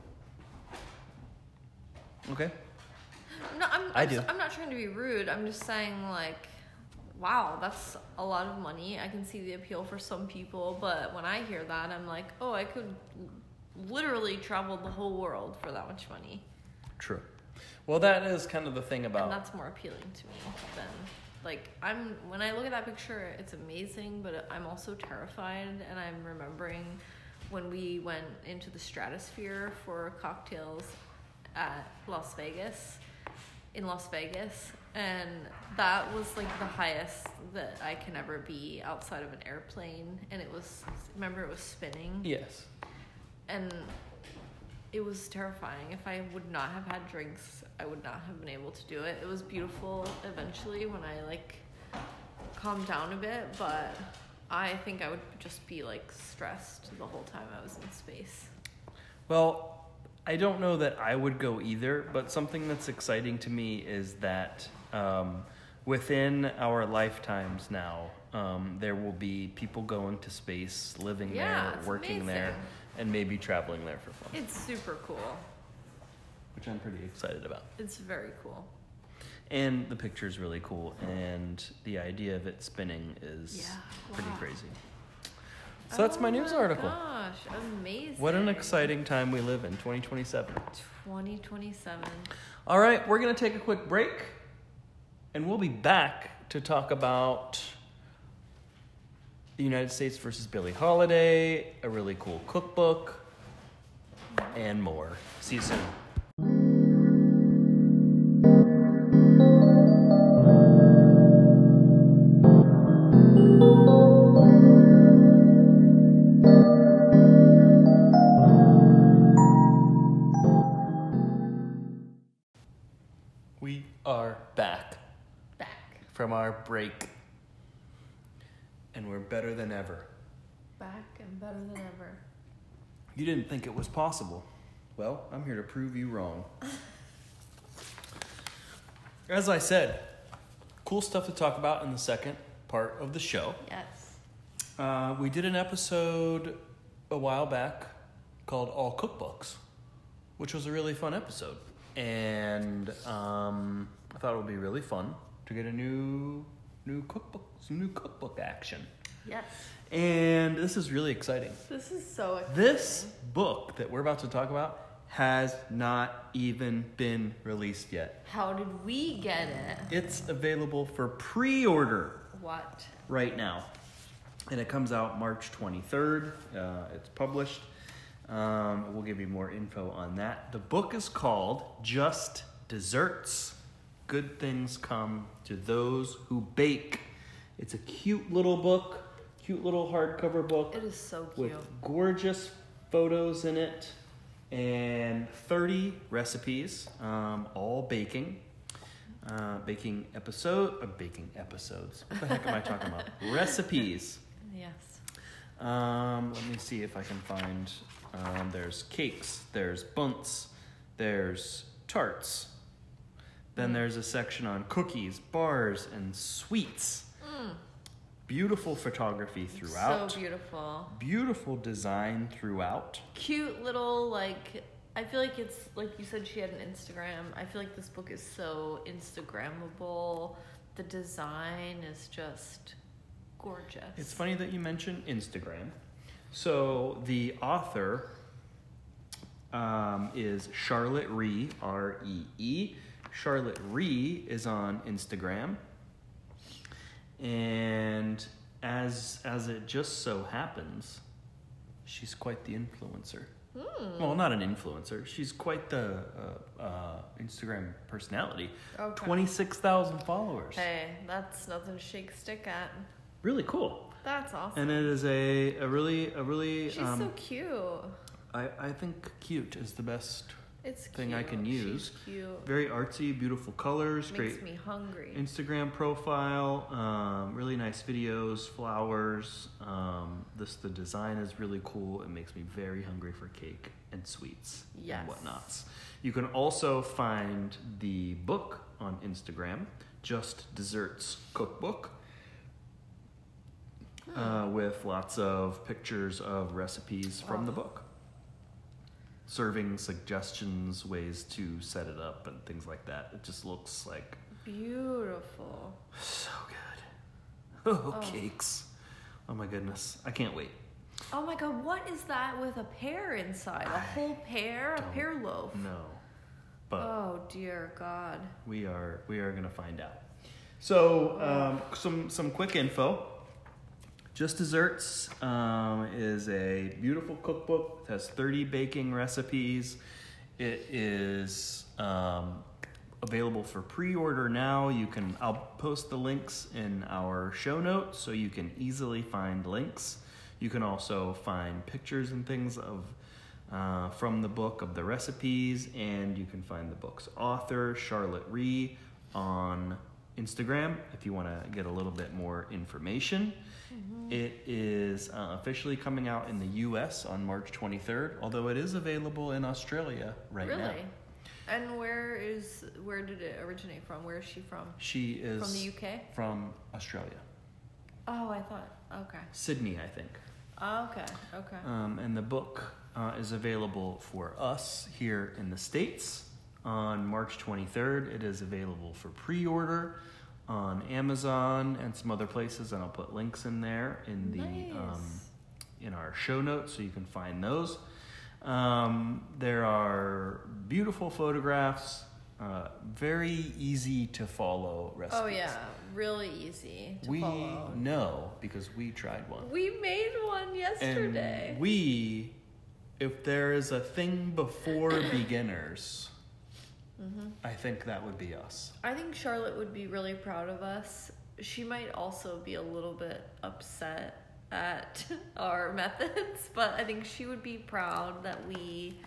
okay. No, I'm. I I'm, do. s- I'm not trying to be rude. I'm just saying, like, wow, that's a lot of money. I can see the appeal for some people, but when I hear that, I'm like, oh, I could literally travel the whole world for that much money, True. Well, that is kind of the thing about. and that's more appealing to me than. Like, I'm, when I look at that picture, it's amazing, but I'm also terrified, and I'm remembering when we went into the stratosphere for cocktails at Las Vegas, in Las Vegas, and that was like the highest that I can ever be outside of an airplane, and it was, remember it was spinning? Yes. And it was terrifying. If I would not have had drinks, I would not have been able to do it. It was beautiful eventually when I like calmed down a bit, but I think I would just be like stressed the whole time I was in space. Well, I don't know that I would go either, but something that's exciting to me is that um, within our lifetimes now, um, there will be people going to space, living Yeah, there, it's working amazing. there, and maybe traveling there for fun, It's super cool. which I'm pretty excited about. It's very cool. And the picture's really cool, and the idea of it spinning is Yeah, pretty wow. crazy. So that's my news Oh article. Gosh, amazing. What an exciting time we live in, twenty twenty-seven. twenty twenty-seven. All right, we're going to take a quick break, and we'll be back to talk about the United States versus Billie Holiday, a really cool cookbook, and more. See you soon. We are back Back. from our break, and we're better than ever. Back and better than ever. You didn't think it was possible. Well, I'm here to prove you wrong. As I said, cool stuff to talk about in the second part of the show. Yes. Uh, we did an episode a while back called All Cookbooks, which was a really fun episode. And um, I thought it would be really fun to get a new new cookbook, some new cookbook action. Yes. And this is really exciting. This is so exciting. This book that we're about to talk about has not even been released yet. How did we get it? It's available for pre-order What? right now. And it comes out March twenty-third. Uh, it's published. Um, we'll give you more info on that. The book is called Just Desserts. Good things come to those who bake. It's a cute little book, cute little hardcover book. It is so cute. With gorgeous photos in it and thirty recipes, um, all baking. Uh, baking episode, uh, baking episodes. What the heck am I talking about? Recipes. Yes. Um, let me see if I can find. Um, there's cakes. There's bunts. There's tarts. Then Mm. there's a section on cookies, bars, and sweets. Mm. Beautiful photography throughout. So beautiful. Beautiful design throughout. Cute little, like, I feel like it's, like you said, she had an Instagram. I feel like this book is so Instagrammable. The design is just gorgeous. It's funny that you mentioned Instagram. So the author um, is Charlotte Ree, R E E. Charlotte Ree is on Instagram. And as as it just so happens, she's quite the influencer. Mm. Well, not an influencer. She's quite the uh, uh, Instagram personality. Okay. twenty-six thousand followers. Hey, that's nothing to shake a stick at. Really cool. That's awesome. And it is a, a really, a really... She's um, so cute. I, I think cute is the best It's cute. thing I can use. She's cute. Very artsy, beautiful colors, Makes great me hungry. Instagram profile, um, really nice videos, flowers. Um, this the design is really cool. It makes me very hungry for cake and sweets Yes. and whatnots. You can also find the book on Instagram, Just Desserts Cookbook, Hmm. uh, with lots of pictures of recipes from Wow. the book. Serving suggestions, ways to set it up, and things like that. It just looks like Beautiful. so good. Oh, Oh. cakes. Oh my goodness. I can't wait. Oh my god, what is that with a pear inside? A whole pear? A don't pear loaf? No. But Oh dear god. we are we are gonna find out. So um, some some quick info. Just Desserts um, is a beautiful cookbook. It has thirty baking recipes. It is um, available for pre-order now. You can. I'll post the links in our show notes so you can easily find links. You can also find pictures and things of uh, from the book of the recipes, and you can find the book's author, Charlotte Ree, on Instagram if you want to get a little bit more information. Mm-hmm. It is uh, officially coming out in the U S on March twenty-third, although it is available in Australia right really? now. Really? And where is where did it originate from? Where is she from? She is from the U K? From Australia. Oh, I thought. Okay. Sydney, I think. Oh, okay. Okay. Um, and the book uh, is available for us here in the States on March twenty-third. It is available for pre-order on Amazon and some other places, and I'll put links in there in the nice. um, in our show notes so you can find those. Um, there are beautiful photographs, uh, very easy to follow recipes. Oh yeah, really easy to we follow. We know because we tried one. We made one yesterday. And we, if there is a thing before beginners, mm-hmm. I think that would be us. I think Charlotte would be really proud of us. She might also be a little bit upset at our methods, but I think she would be proud that we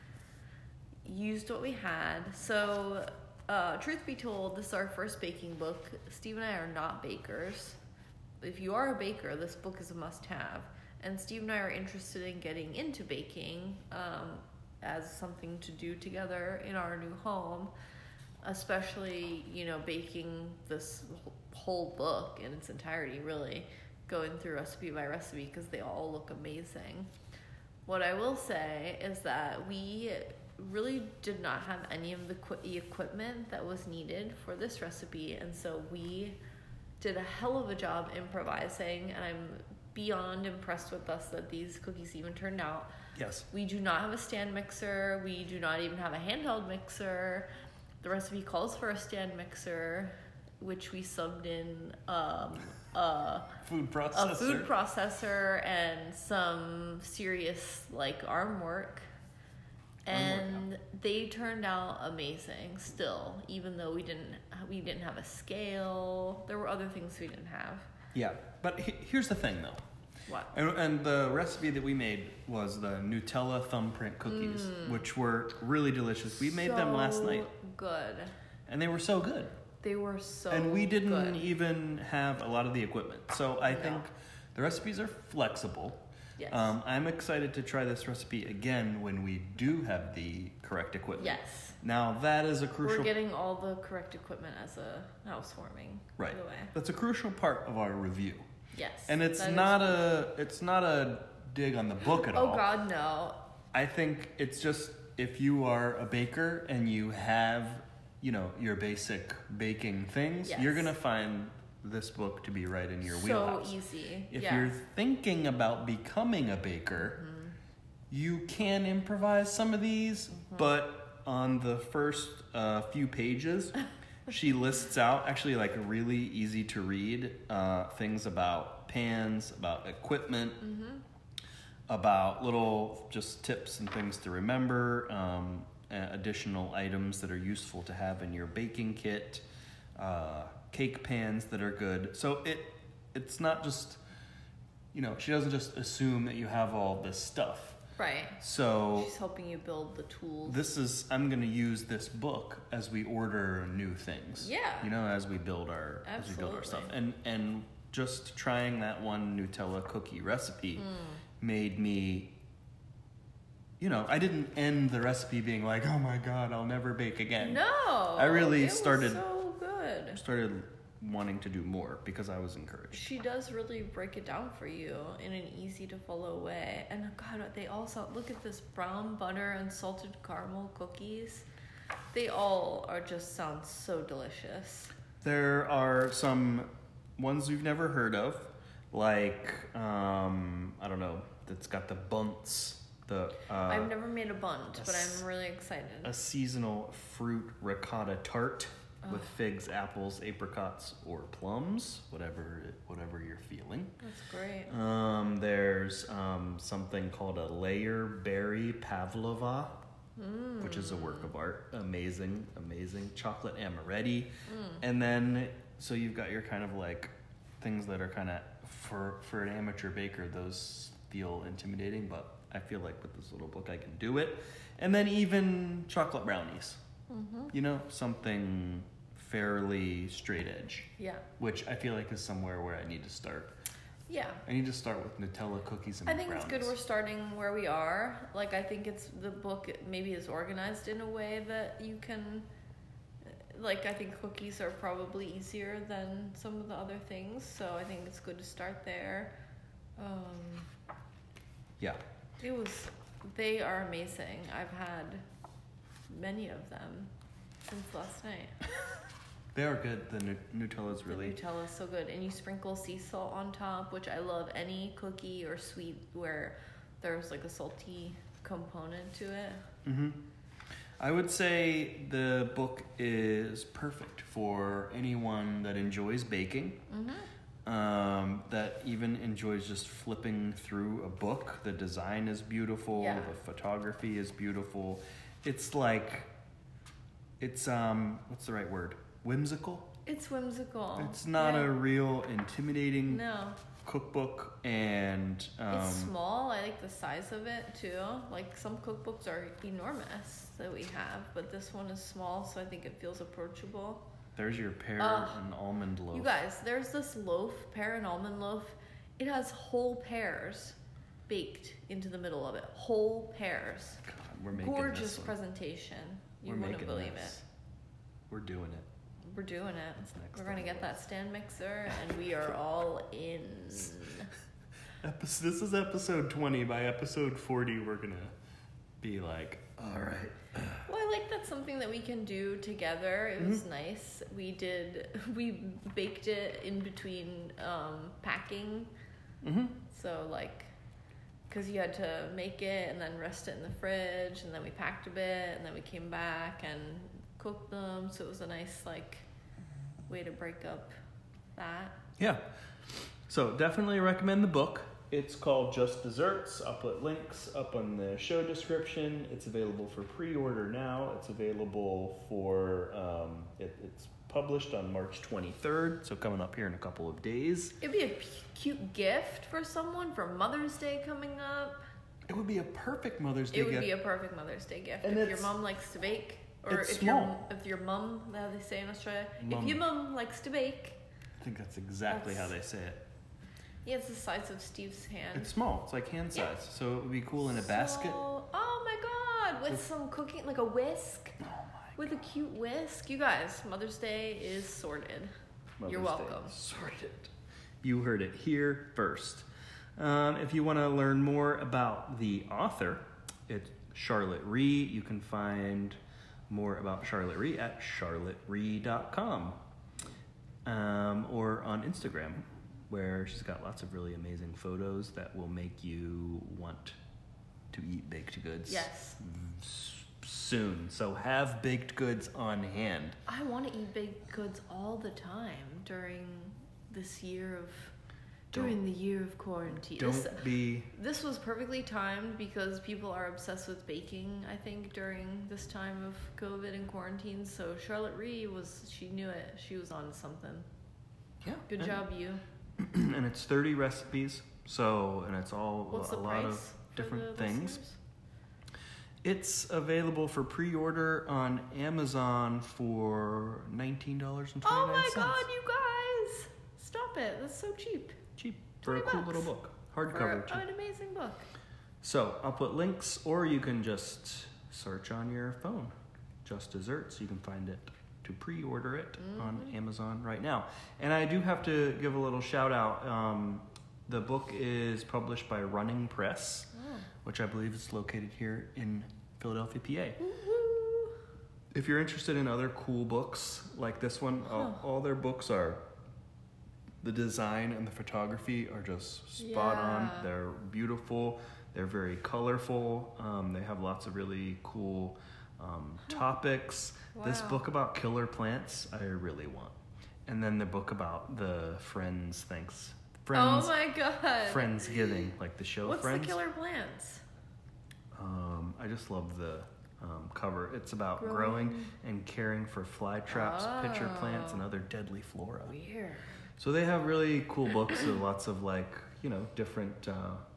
used what we had. So, uh, truth be told, this is our first baking book. Steve and I are not bakers. If you are a baker, this book is a must-have. And Steve and I are interested in getting into baking um, as something to do together in our new home, especially, you know, baking this whole book in its entirety, really. Going through recipe by recipe because they all look amazing. What I will say is that we really did not have any of the qu- equipment that was needed for this recipe, and so we did a hell of a job improvising, and I'm beyond impressed with us that these cookies even turned out. Yes. We do not have a stand mixer. We do not even have a handheld mixer. The recipe calls for a stand mixer, which we subbed in um, a food processor. a food processor and some serious like arm work. And they turned out amazing still, even though we didn't we didn't have a scale. There were other things we didn't have. Yeah, but he, here's the thing though. What? And, and the recipe that we made was the Nutella thumbprint cookies, mm. which were really delicious. We made so them last night. Good. And they were so good. They were so And we didn't good. even have a lot of the equipment. So I no. think the recipes are flexible. Yes. Um, I'm excited to try this recipe again when we do have the correct equipment. Yes. Now that is a crucial. We're getting all the correct equipment as a housewarming. Right. By the way. That's a crucial part of our review. Yes. And it's not a it's not a dig on the book at oh, all. Oh God, no. I think it's just if you are a baker and you have, you know, your basic baking things, yes. you're gonna find this book to be right in your so wheelhouse. So easy. If yeah. you're thinking about becoming a baker, mm-hmm. you can improvise some of these, mm-hmm. but on the first uh, few pages, she lists out actually like really easy to read uh, things about pans, about equipment, mm-hmm. about little just tips and things to remember, um, additional items that are useful to have in your baking kit, uh, cake pans that are good. So it it's not just, you know, she doesn't just assume that you have all this stuff. Right. So she's helping you build the tools. This is I'm going to use this book as we order new things. Yeah. You know, as we build our Absolutely. as we build our stuff. And and just trying that one Nutella cookie recipe mm. made me, you know, I didn't end the recipe being like, "Oh my God, I'll never bake again." No. I really it started was so good. started wanting to do more because I was encouraged. She does really break it down for you in an easy to follow way. And God, they also look at this brown butter and salted caramel cookies. They all are just sound so delicious. There are some ones we've never heard of, like um, I don't know, that's got the bunts. The uh, I've never made a bunt, but I'm really excited. A seasonal fruit ricotta tart. Oh. With figs, apples, apricots, or plums, whatever whatever you're feeling. That's great. Um, there's um, something called a layer berry pavlova, mm. which is a work of art. Amazing, amazing. Chocolate amaretti. Mm. And then, so you've got your kind of like things that are kind of, for, for an amateur baker, those feel intimidating, but I feel like with this little book I can do it. And then even chocolate brownies. Mm-hmm. You know, something fairly straight edge. Yeah. Which I feel like is somewhere where I need to start. Yeah. I need to start with Nutella cookies and I think brownies. it's good we're starting where we are. Like, I think it's the book maybe is organized in a way that you can, like, I think cookies are probably easier than some of the other things. So I think it's good to start there. Um, yeah. It was, they are amazing. I've had many of them since last night. They are good. The nu- Nutella's really... The Nutella's so good. And you sprinkle sea salt on top, which I love. Any cookie or sweet where there's like a salty component to it. Mm-hmm. I would say the book is perfect for anyone that enjoys baking, Mm-hmm. um, that even enjoys just flipping through a book. The design is beautiful. Yeah. The photography is beautiful. It's like, it's, um, what's the right word? Whimsical? It's whimsical. It's not Yeah. a real intimidating No. cookbook, and um, It's small. I like the size of it too. Like some cookbooks are enormous that we have, but this one is small, so I think it feels approachable. there's your pear Uh, and almond loaf. You guys, there's this loaf, pear and almond loaf. It has whole pears baked into the middle of it. Whole pears. God, we're making Gorgeous this one. presentation. You We're wouldn't making believe this. it. We're doing it. We're doing it. That's next We're gonna level. get that stand mixer, and we are all in. Epis- This is episode twenty. By episode forty, we're gonna be like, all right. Well, I like that's something that we can do together. It was Mhm. nice. We did. We baked it in between um, packing, Mm-hmm. so like, because you had to make it and then rest it in the fridge, and then we packed a bit, and then we came back and cooked them. So it was a nice like way to break up that. Yeah. So definitely recommend the book. It's called Just Desserts. I'll put links up on the show description. It's available for pre-order now. It's available for, um, it, it's published on March twenty-third, so coming up here in a couple of days. It'd be a p- cute gift for someone for Mother's Day coming up. It would be a perfect Mother's Day It would gift. be a perfect Mother's Day gift And if your it's- mom likes to bake, or it's if small. your if your mom, how they say in Australia, Mum. if your mom likes to bake. I think that's exactly how they say it. Yeah, it's the size of Steve's hand. It's small. It's like hand Yeah. size. So it would be cool in a basket. So- oh my god, with With- some cooking, like a whisk, Oh my with a cute whisk. You guys, Mother's Day is sorted. Mother's You're Day welcome. sorted. You heard it here first. Um, if you want to learn more about the author, it's Charlotte Ree. You can find more about Charlotte Ree at charlotte ree dot com, um, or on Instagram, where she's got lots of really amazing photos that will make you want to eat baked goods. Yes. s- soon. So have baked goods on hand. I want to eat baked goods all the time during this year of during Don't- the year of quarantine. This, Don't be this was perfectly timed because people are obsessed with baking, I think, during this time of COVID and quarantine. So Charlotte Ree was, she knew it. She was on something. yeah. Good and- job, you. and it's thirty recipes. So and it's all What's a the lot price of for different the things. listeners? It's available for pre-order on Amazon for nineteen dollars and Oh twenty-nine my cents. god, you guys! Stop it. That's so cheap. Cheap for a twenty cool bucks little book, For hardcover. too. an amazing book. So I'll put links, or you can just search on your phone. Just Desserts. You can find it to pre-order it on Mhm. Amazon right now. And I do have to give a little shout out. Um, the book is published by Running Press, Oh. which I believe is located here in Philadelphia, P A. Woohoo. If you're interested in other cool books like this one, all, Huh. all their books are, the design and the photography are just spot on. Yeah. They're beautiful. They're very colorful. Um, they have lots of really cool um, topics. This Wow. book about killer plants, I really want. And then the book about the Friends, thanks. Friends, Oh my god. Friendsgiving, like the show What's Friends. the killer plants? Um, I just love the um, cover. It's about growing. Growing. and caring for fly traps, pitcher plants, and Oh. other deadly flora. Weird. So they have really cool books with lots of like, you know, different uh,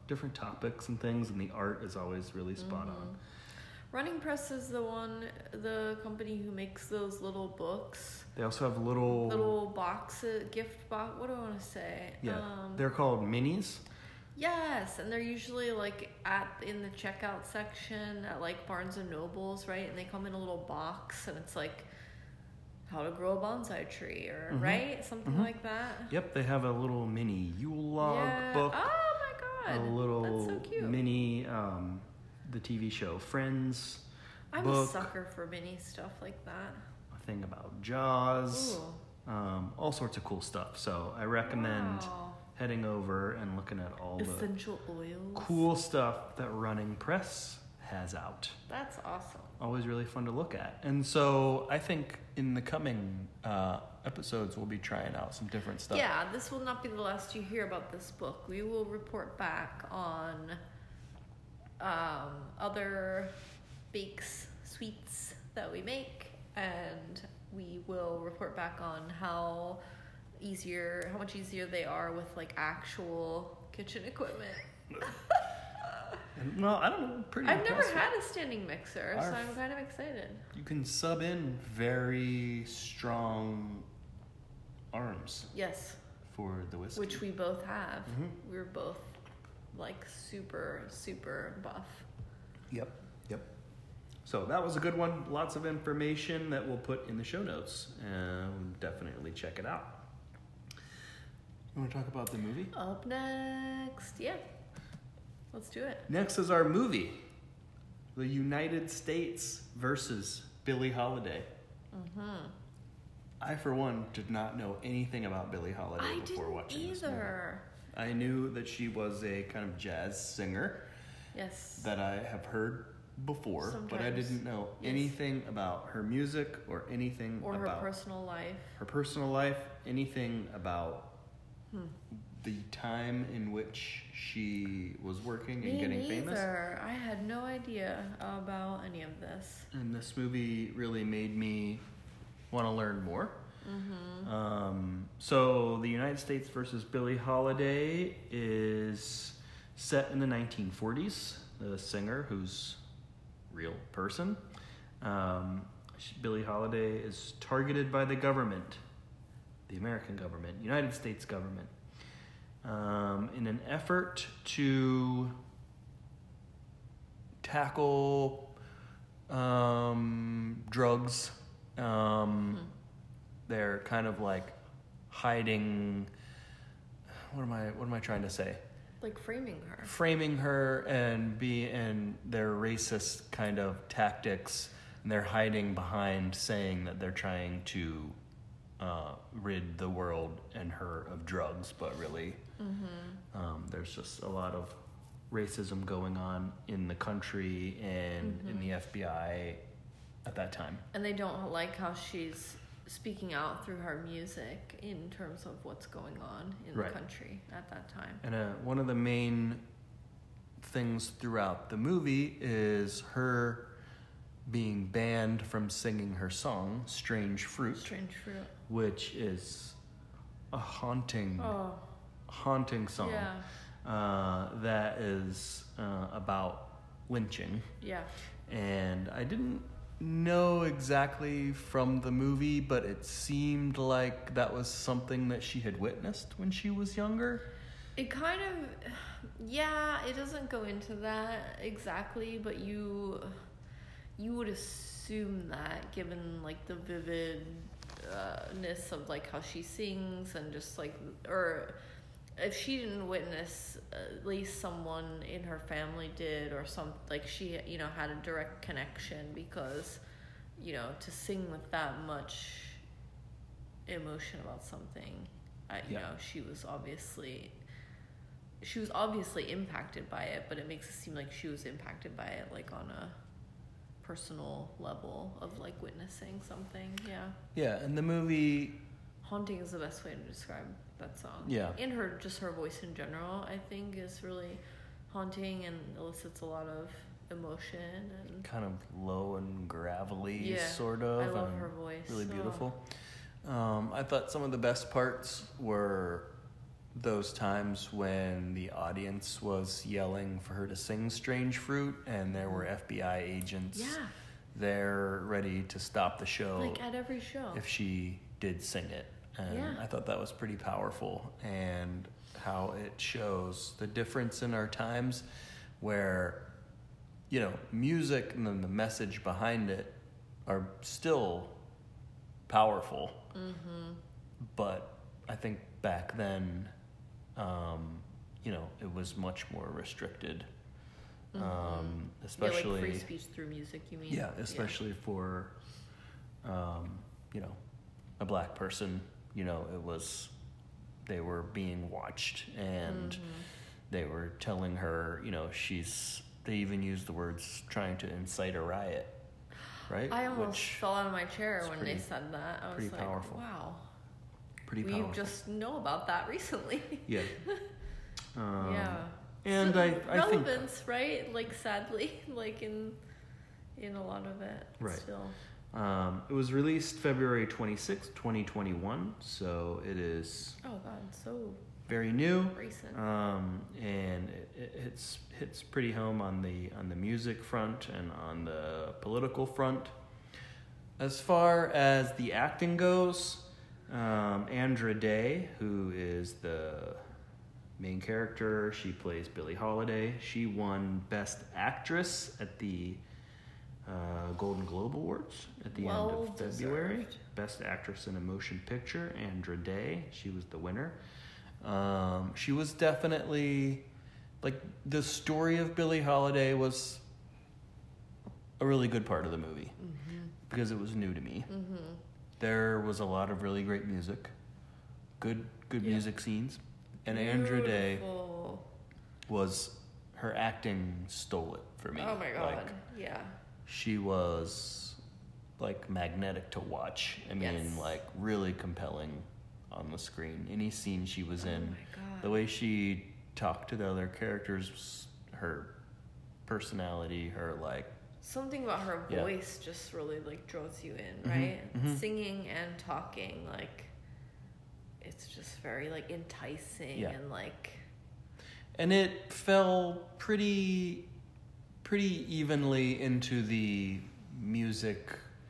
different topics and things, and the art is always really spot Mm-hmm. on. Running Press is the one, the company who makes those little books, They also have little, little boxes, gift box. What do I want to say? yeah, Um, they're called minis. yes, and they're usually like at in the checkout section at like Barnes and Nobles, right? And they come in a little box, and it's like how to grow a bonsai tree, or Mhm. right, something Mhm. like that. Yep, they have a little mini Yule log yeah. book. Oh my god, A little that's so cute. mini, um, the T V show Friends. I'm book. a sucker for mini stuff like that. A thing about Jaws. Ooh. Um, all sorts of cool stuff. So I recommend Wow. heading over and looking at all Essential oils. the cool stuff that Running Press has out. That's awesome. Always really fun to look at. And so I think in the coming uh, episodes, we'll be trying out some different stuff. Yeah, this will not be the last you hear about this book. We will report back on um, other bakes, sweets that we make, and we will report back on how easier, how much easier they are with like actual kitchen equipment. And, well, I don't know. Pretty I've never impressive. had a standing mixer, Our so I'm kind of excited. You can sub in very strong arms Yes, for the whiskey. which we both have. Mhm. We were both like super, super buff. Yep, yep. So that was a good one. Lots of information that we'll put in the show notes. And definitely check it out. You want to talk about the movie? Up next, yeah. Let's do it. Next is our movie, The United States versus Billie Holiday. Mm-hmm. I, for one, did not know anything about Billie Holiday I before didn't watching this movie. either. I knew that she was a kind of jazz singer Yes. that I have heard before, but I Sometimes. didn't know Yes. anything about her music or anything Or her about personal life. her personal life, anything about Hmm. the time in which she was working and Me getting neither. famous. I had no idea about any of this. And this movie really made me want to learn more. Mm-hmm. Um, so, The United States versus Billie Holiday is set in the nineteen forties. The singer, who's a real person, um, she- Billie Holiday is targeted by the government, the American government, United States government, um, in an effort to tackle um, drugs. Um, Hmm. They're kind of like hiding. What am I? What am I trying to say? Like framing her. Framing her and be and their racist kind of tactics, and they're hiding behind saying that they're trying to uh, rid the world and her of drugs, but really, Mm-hmm. um, there's just a lot of racism going on in the country and in Mhm. the F B I at that time. And they don't like how she's speaking out through her music in terms of what's going on in Right. the country at that time. And uh, one of the main things throughout the movie is her being banned from singing her song, Strange Fruit, Strange fruit. which is a haunting, Oh, haunting song yeah. uh, that is uh, about lynching. Yeah. And I didn't know exactly from the movie, but it seemed like that was something that she had witnessed when she was younger. It kind of, yeah, it doesn't go into that exactly, but you, you would assume that given like the vividness of like how she sings and just like, or if she didn't witness, at least someone in her family did, or some like she, you know, had a direct connection because, you know, to sing with that much emotion about something, I, you Yeah. know, she was obviously. She was obviously impacted by it, but it makes it seem like she was impacted by it, like on a personal level of like witnessing something. Yeah, Yeah, and the movie, haunting is the best way to describe that song. Yeah. and her just her voice in general, I think, is really haunting and elicits a lot of emotion and kind of low and gravelly, Yeah, sort of. I love and her voice. Really Oh. beautiful. Um, I thought some of the best parts were those times when the audience was yelling for her to sing Strange Fruit and there were F B I agents Yeah. there ready to stop the show. Like at every show. If she did sing it. And Yeah. I thought that was pretty powerful, and how it shows the difference in our times where, you know, music and then the message behind it are still powerful. Mm-hmm. But I think back then, um, you know, it was much more restricted. Mm-hmm. Um, especially yeah, like free speech through music, you mean? yeah, especially yeah. for, um, you know, a black person. You know, it was, they were being watched, and mm-hmm. they were telling her, you know, she's, they even used the words trying to incite a riot, right? I almost Which fell out of my chair when pretty, they said that. I was pretty like, powerful. wow. Pretty we powerful. just know about that recently. Yeah. Um, yeah. And so I, I relevance, think, right? Like, sadly, like in in a lot of it. Right. Still. Um, it was released February twenty-sixth, twenty twenty-one, so it is Oh God, so very new. recent. Um, and it, it hits hits pretty home on the on the music front and on the political front. As far as the acting goes, um, Andra Day, who is the main character, she plays Billie Holiday. She won Best Actress at the uh, Golden Globe Awards at the Well end of February. deserved. Best Actress in a Motion Picture, Andra Day. She was the winner. Um, she was definitely, like, the story of Billie Holiday was a really good part of the movie Mm-hmm. because it was new to me. Mm-hmm. There was a lot of really great music, good good Yeah. music scenes, and Andra Day Beautiful. was, her acting stole it for me. Oh my God. Like, yeah. she was like magnetic to watch. I mean, Yes. like really compelling on the screen. Any scene she was Oh in, my God. the way she talked to the other characters, her personality, her like, Something about her Yeah. voice just really like draws you in, Mhm, right? mhm. Singing and talking, like it's just very like enticing Yeah. and like and it fell pretty, pretty evenly into the music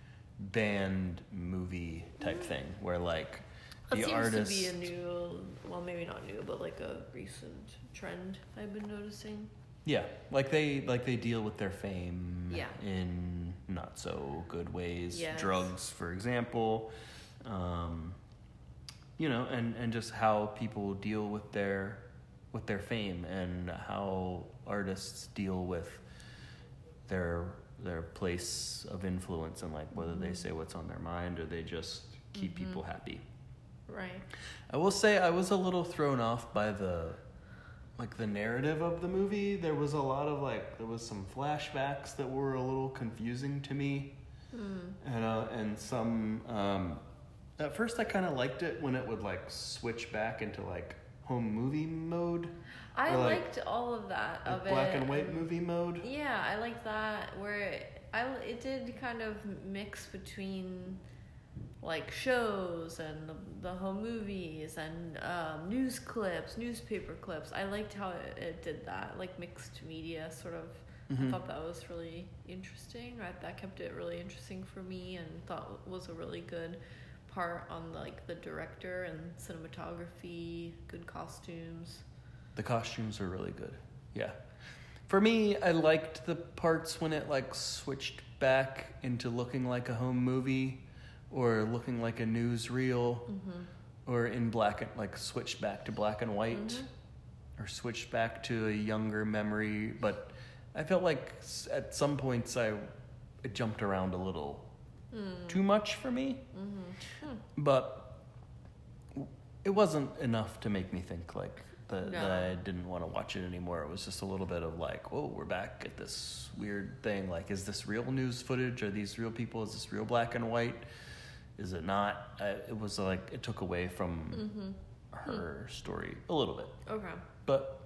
band movie type thing, where like that the seems artist. to be a new, well, maybe not new, but like a recent trend I've been noticing. Yeah, like they like they deal with their fame Yeah. in not so good ways. Yes. Drugs, for example, um, you know, and, and just how people deal with their with their fame, and how artists deal with their their place of influence, and like whether they Mhm. say what's on their mind or they just keep Mhm. people happy. Right. I will say I was a little thrown off by the like the narrative of the movie. There was a lot of like there was some flashbacks that were a little confusing to me, Mm. and uh, and some um, at first I kind of liked it when it would like switch back into like home movie mode, I Or, like, liked all of that like of it. black and white movie mode. Yeah, I like that where it, I it did kind of mix between like shows and the, the home movies and um, news clips, newspaper clips. I liked how it, it did that, like mixed media sort of. I Mhm. thought that was really interesting. Right, that kept it really interesting for me, and thought was a really good part on like the director and cinematography, good costumes. The costumes are really good. Yeah. For me, I liked the parts when it like switched back into looking like a home movie or looking like a newsreel, Mm-hmm. or in black and like switched back to black and white, Mhm. or switched back to a younger memory. But I felt like s- at some points I it jumped around a little Mm. too much for me, Mm-hmm. Hmm. but it wasn't enough to make me think like that, No. that I didn't want to watch it anymore. It was just a little bit of like, whoa, we're back at this weird thing. Like, is this real news footage? Are these real people? Is this real black and white? Is it not? I, it was like, it took away from Mm-hmm. her story a little bit. Okay. But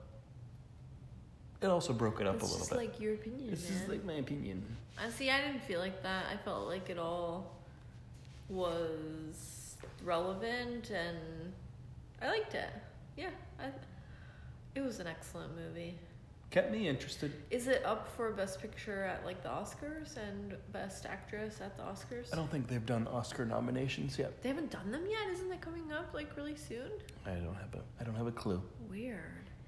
it also broke it up It's a little just bit. like your opinion, This man. is like my opinion. I see. I didn't feel like that. I felt like it all was relevant, and I liked it. Yeah. I, it was an excellent movie. Kept me interested. Is it up for Best Picture at like the Oscars and Best Actress at the Oscars? I don't think they've done Oscar nominations yet. They haven't done them yet? Isn't that coming up like really soon? I don't have a I don't have a clue. Weird.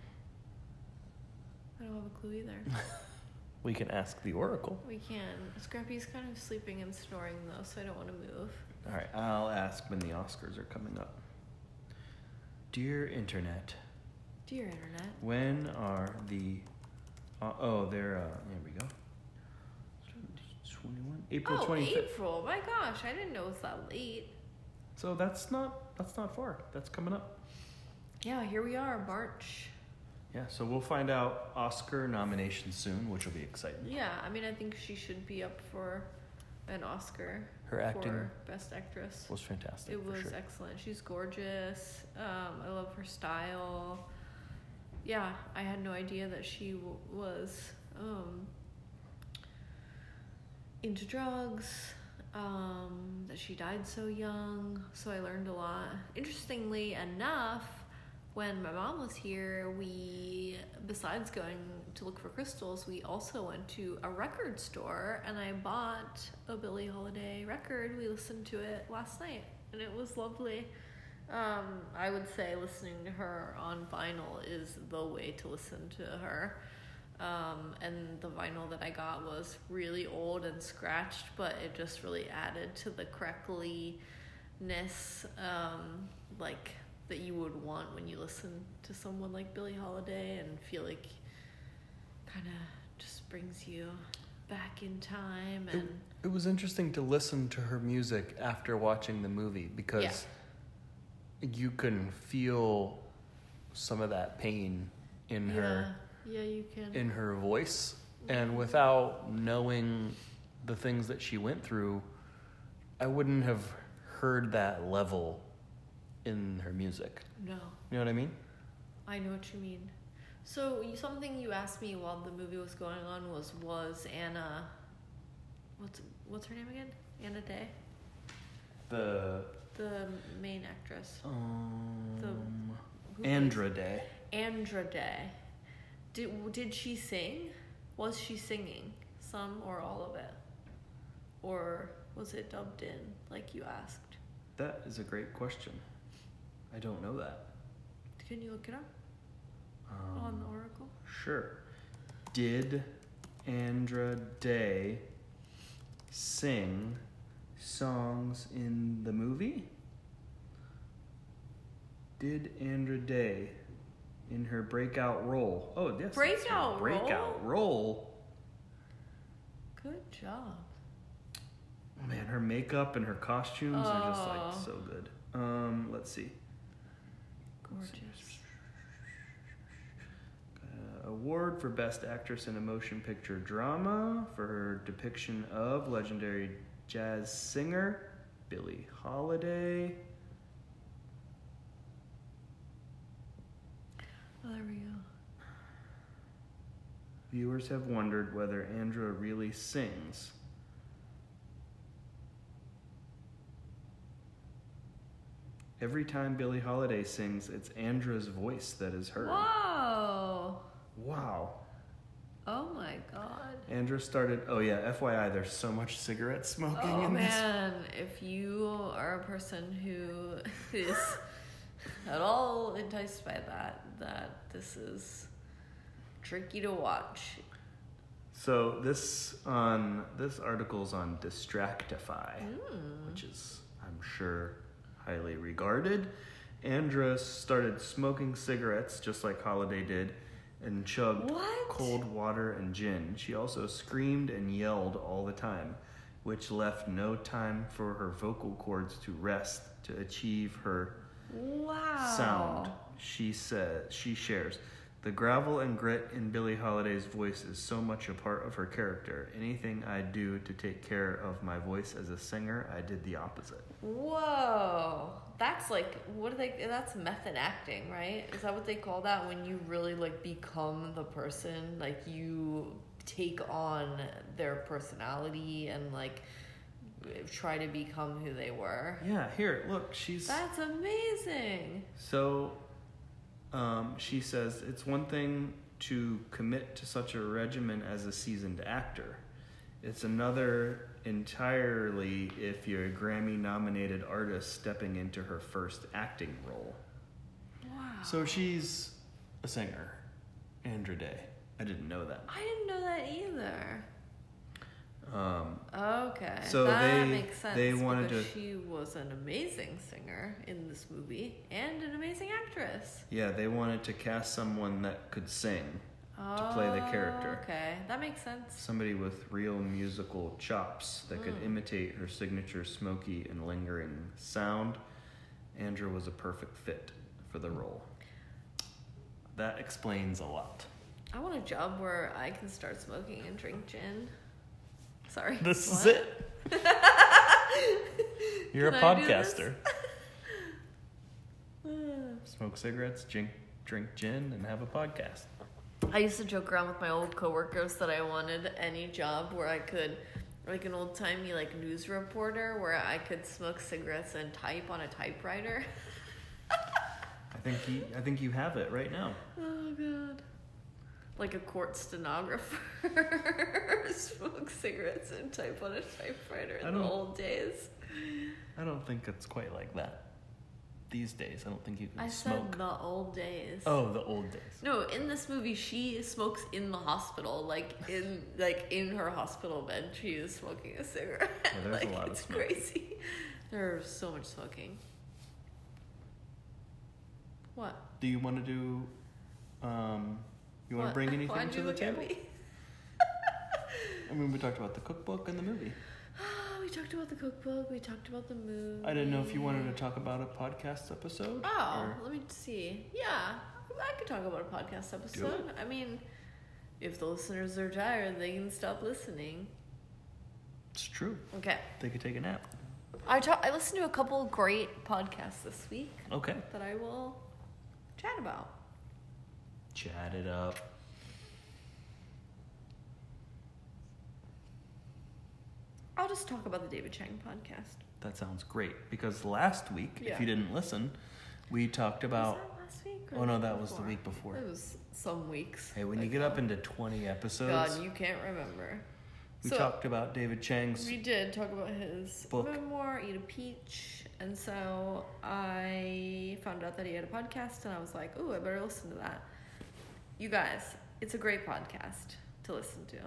I don't have a clue either. We can ask the Oracle. We can. Scrappy's kind of sleeping and snoring though, so I don't want to move. All right, I'll ask when the Oscars are coming up. Dear Internet. Dear Internet. When are the... Uh, oh, they're... Uh, there we go. twenty-one April oh, twenty-fifth. April. My gosh, I didn't know it was that late. So that's not that's not far. That's coming up. Yeah, here we are, March. Yeah, so we'll find out Oscar nominations soon, which will be exciting. Yeah, I mean, I think she should be up for an Oscar. Her acting for Best Actress was fantastic. It was for sure. excellent. She's gorgeous. Um, I love her style. Yeah, I had no idea that she w- was um, into drugs, um, that she died so young. So I learned a lot. Interestingly enough, when my mom was here, we, besides going to look for crystals, we also went to a record store and I bought a Billie Holiday record. We listened to it last night and it was lovely. Um, I would say listening to her on vinyl is the way to listen to her. Um, and the vinyl that I got was really old and scratched, but it just really added to the crackliness, um, like that you would want when you listen to someone like Billie Holiday and feel like kind of just brings you back in time. And it, it was interesting to listen to her music after watching the movie because yeah. You can feel some of that pain in yeah. her yeah you can in her voice, and without knowing the things that she went through, I wouldn't have heard that level in her music. No. You know what I mean? I know what you mean. So you, something you asked me while the movie was going on was, was Anna, what's what's her name again? Anna Day? The... The main actress. Um... The, Andra Day. Andra Day. Did, did she sing? Was she singing? Some or all of it? Or was it dubbed in, like you asked? That is a great question. I don't know that. Can you look it up um, on the Oracle? Sure. Did Andra Day sing songs in the movie? Did Andra Day in her breakout role? Oh, yes. Breakout role? Breakout role. Good job. Man, her makeup and her costumes oh. are just like so good. Um, let's see. Gorgeous. Uh, award for Best Actress in a Motion Picture Drama for her depiction of legendary jazz singer Billie Holiday. Oh, there we go. Viewers have wondered whether Andra really sings. Every time Billie Holiday sings, it's Andra's voice that is heard. Whoa! Wow. Oh my god. Andra started, oh yeah, F Y I, there's so much cigarette smoking oh, in this. Oh man, if you are a person who is at all enticed by that, that this is tricky to watch. So this on this article's on Distractify, mm. which is, I'm sure, highly regarded. Andra started smoking cigarettes just like Holiday did and chugged what? cold water and gin. She also screamed and yelled all the time, which left no time for her vocal cords to rest to achieve her wow. sound. She said, she shares, the gravel and grit in Billie Holiday's voice is so much a part of her character. Anything I do to take care of my voice as a singer, I did the opposite. Whoa. That's like, what do they, that's method acting, right? Is that what they call that when you really like become the person? Like you take on their personality and like try to become who they were? Yeah, here, look, she's... That's amazing. So... Um, she says, it's one thing to commit to such a regimen as a seasoned actor. It's another entirely if you're a Grammy-nominated artist stepping into her first acting role. Wow. So she's a singer, Andra Day. I didn't know that. I didn't know that either. Um, okay. So that they makes sense. they wanted because to. She was an amazing singer in this movie and an amazing actress. Yeah, they wanted to cast someone that could sing to play the character. Okay, that makes sense. Somebody with real musical chops that could Mm. imitate her signature smoky and lingering sound. Andra was a perfect fit for the role. That explains a lot. I want a job where I can start smoking and drink gin. Sorry. This what? is it. You're Can a I do podcaster. this? Smoke cigarettes, drink, drink gin, and have a podcast. I used to joke around with my old coworkers that I wanted any job where I could, like an old timey like news reporter, where I could smoke cigarettes and type on a typewriter. I think you, I think you have it right now. Oh god. Like a court stenographer. Smoke cigarettes and type on a typewriter in the old days. I don't think it's quite like that. These days, I don't think you can I smoke. said the old days. Oh, the old days. No, in this movie, she smokes in the hospital, like in like in her hospital bed. She is smoking a cigarette. Yeah, there's like, a lot of it's smoking. crazy. There's so much smoking. What? Do you want to do? Um, you want to What? bring anything Why'd to you the look at table? me? I mean, we talked about the cookbook and the movie. We talked about the cookbook. We talked about the movie. I didn't know if you wanted to talk about a podcast episode. Oh, or- let me see. Yeah, I could talk about a podcast episode. it. I mean, if the listeners are tired, they can stop listening. It's true. Okay. They could take a nap. I ta- I listened to a couple great podcasts this week Okay. that I will chat about. Chat it up. I'll just talk about the David Chang podcast. That sounds great. Because last week, Yeah. if you didn't listen, we talked about. was that last week? Oh no, that was the week before. It was some weeks. Hey, when you ago. get up into twenty episodes, God, you can't remember. we So- talked about David Chang's. We did talk about his book. memoir, Eat a Peach, and so I found out that he had a podcast, and I was like, "Ooh, I better listen to that." You guys, it's a great podcast to listen to.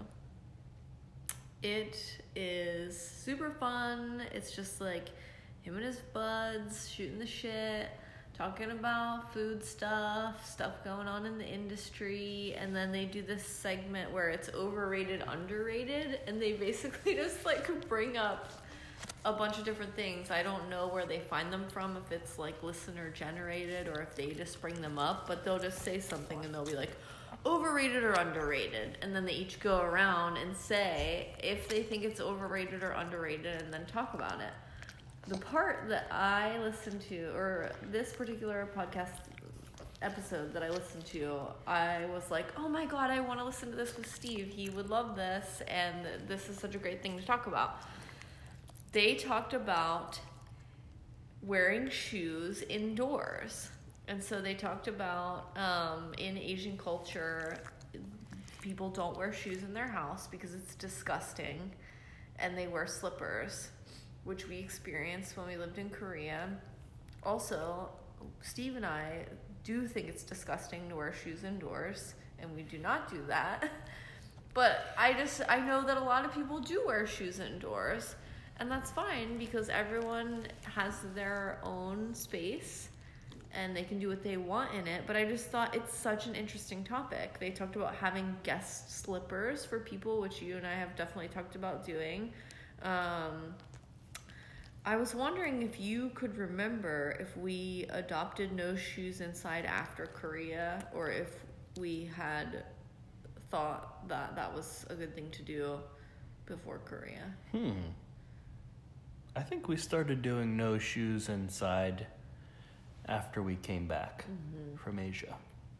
It is super fun. It's just like him and his buds shooting the shit, talking about food stuff, stuff going on in the industry, and then they do this segment where it's overrated, underrated, and they basically just like bring up a bunch of different things. I don't know where they find them from, if it's like listener generated or if they just bring them up, but they'll just say something and they'll be like, overrated or underrated, and then they each go around and say if they think it's overrated or underrated and then talk about it. The part that I listened to, or this particular podcast episode that I listened to, I was like, oh my god, I want to listen to this with Steve. He would love this, and this is such a great thing to talk about. They talked about wearing shoes indoors. And so they talked about um, in Asian culture, people don't wear shoes in their house because it's disgusting, and they wear slippers, which we experienced when we lived in Korea. Also, Steve and I do think it's disgusting to wear shoes indoors, and we do not do that. But I just, I know that a lot of people do wear shoes indoors, and that's fine because everyone has their own space and they can do what they want in it. But I just thought it's such an interesting topic. They talked about having guest slippers for people, which you and I have definitely talked about doing. Um, I was wondering if you could remember if we adopted no shoes inside after Korea, or if we had thought that that was a good thing to do before Korea. Hmm. I think we started doing no shoes inside after we came back mm-hmm. from Asia.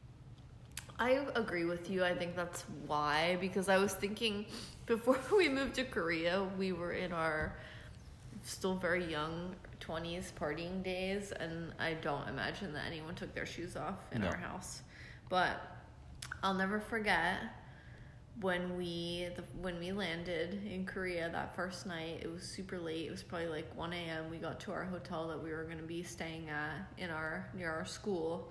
I agree with you. I think that's why, because I was thinking before we moved to Korea, we were in our still very young twenties partying days, and I don't imagine that anyone took their shoes off in No. our house. But I'll never forget when we the, when we landed in Korea that first night. It was super late. It was probably like one a.m. We got to our hotel that we were going to be staying at in our near our school.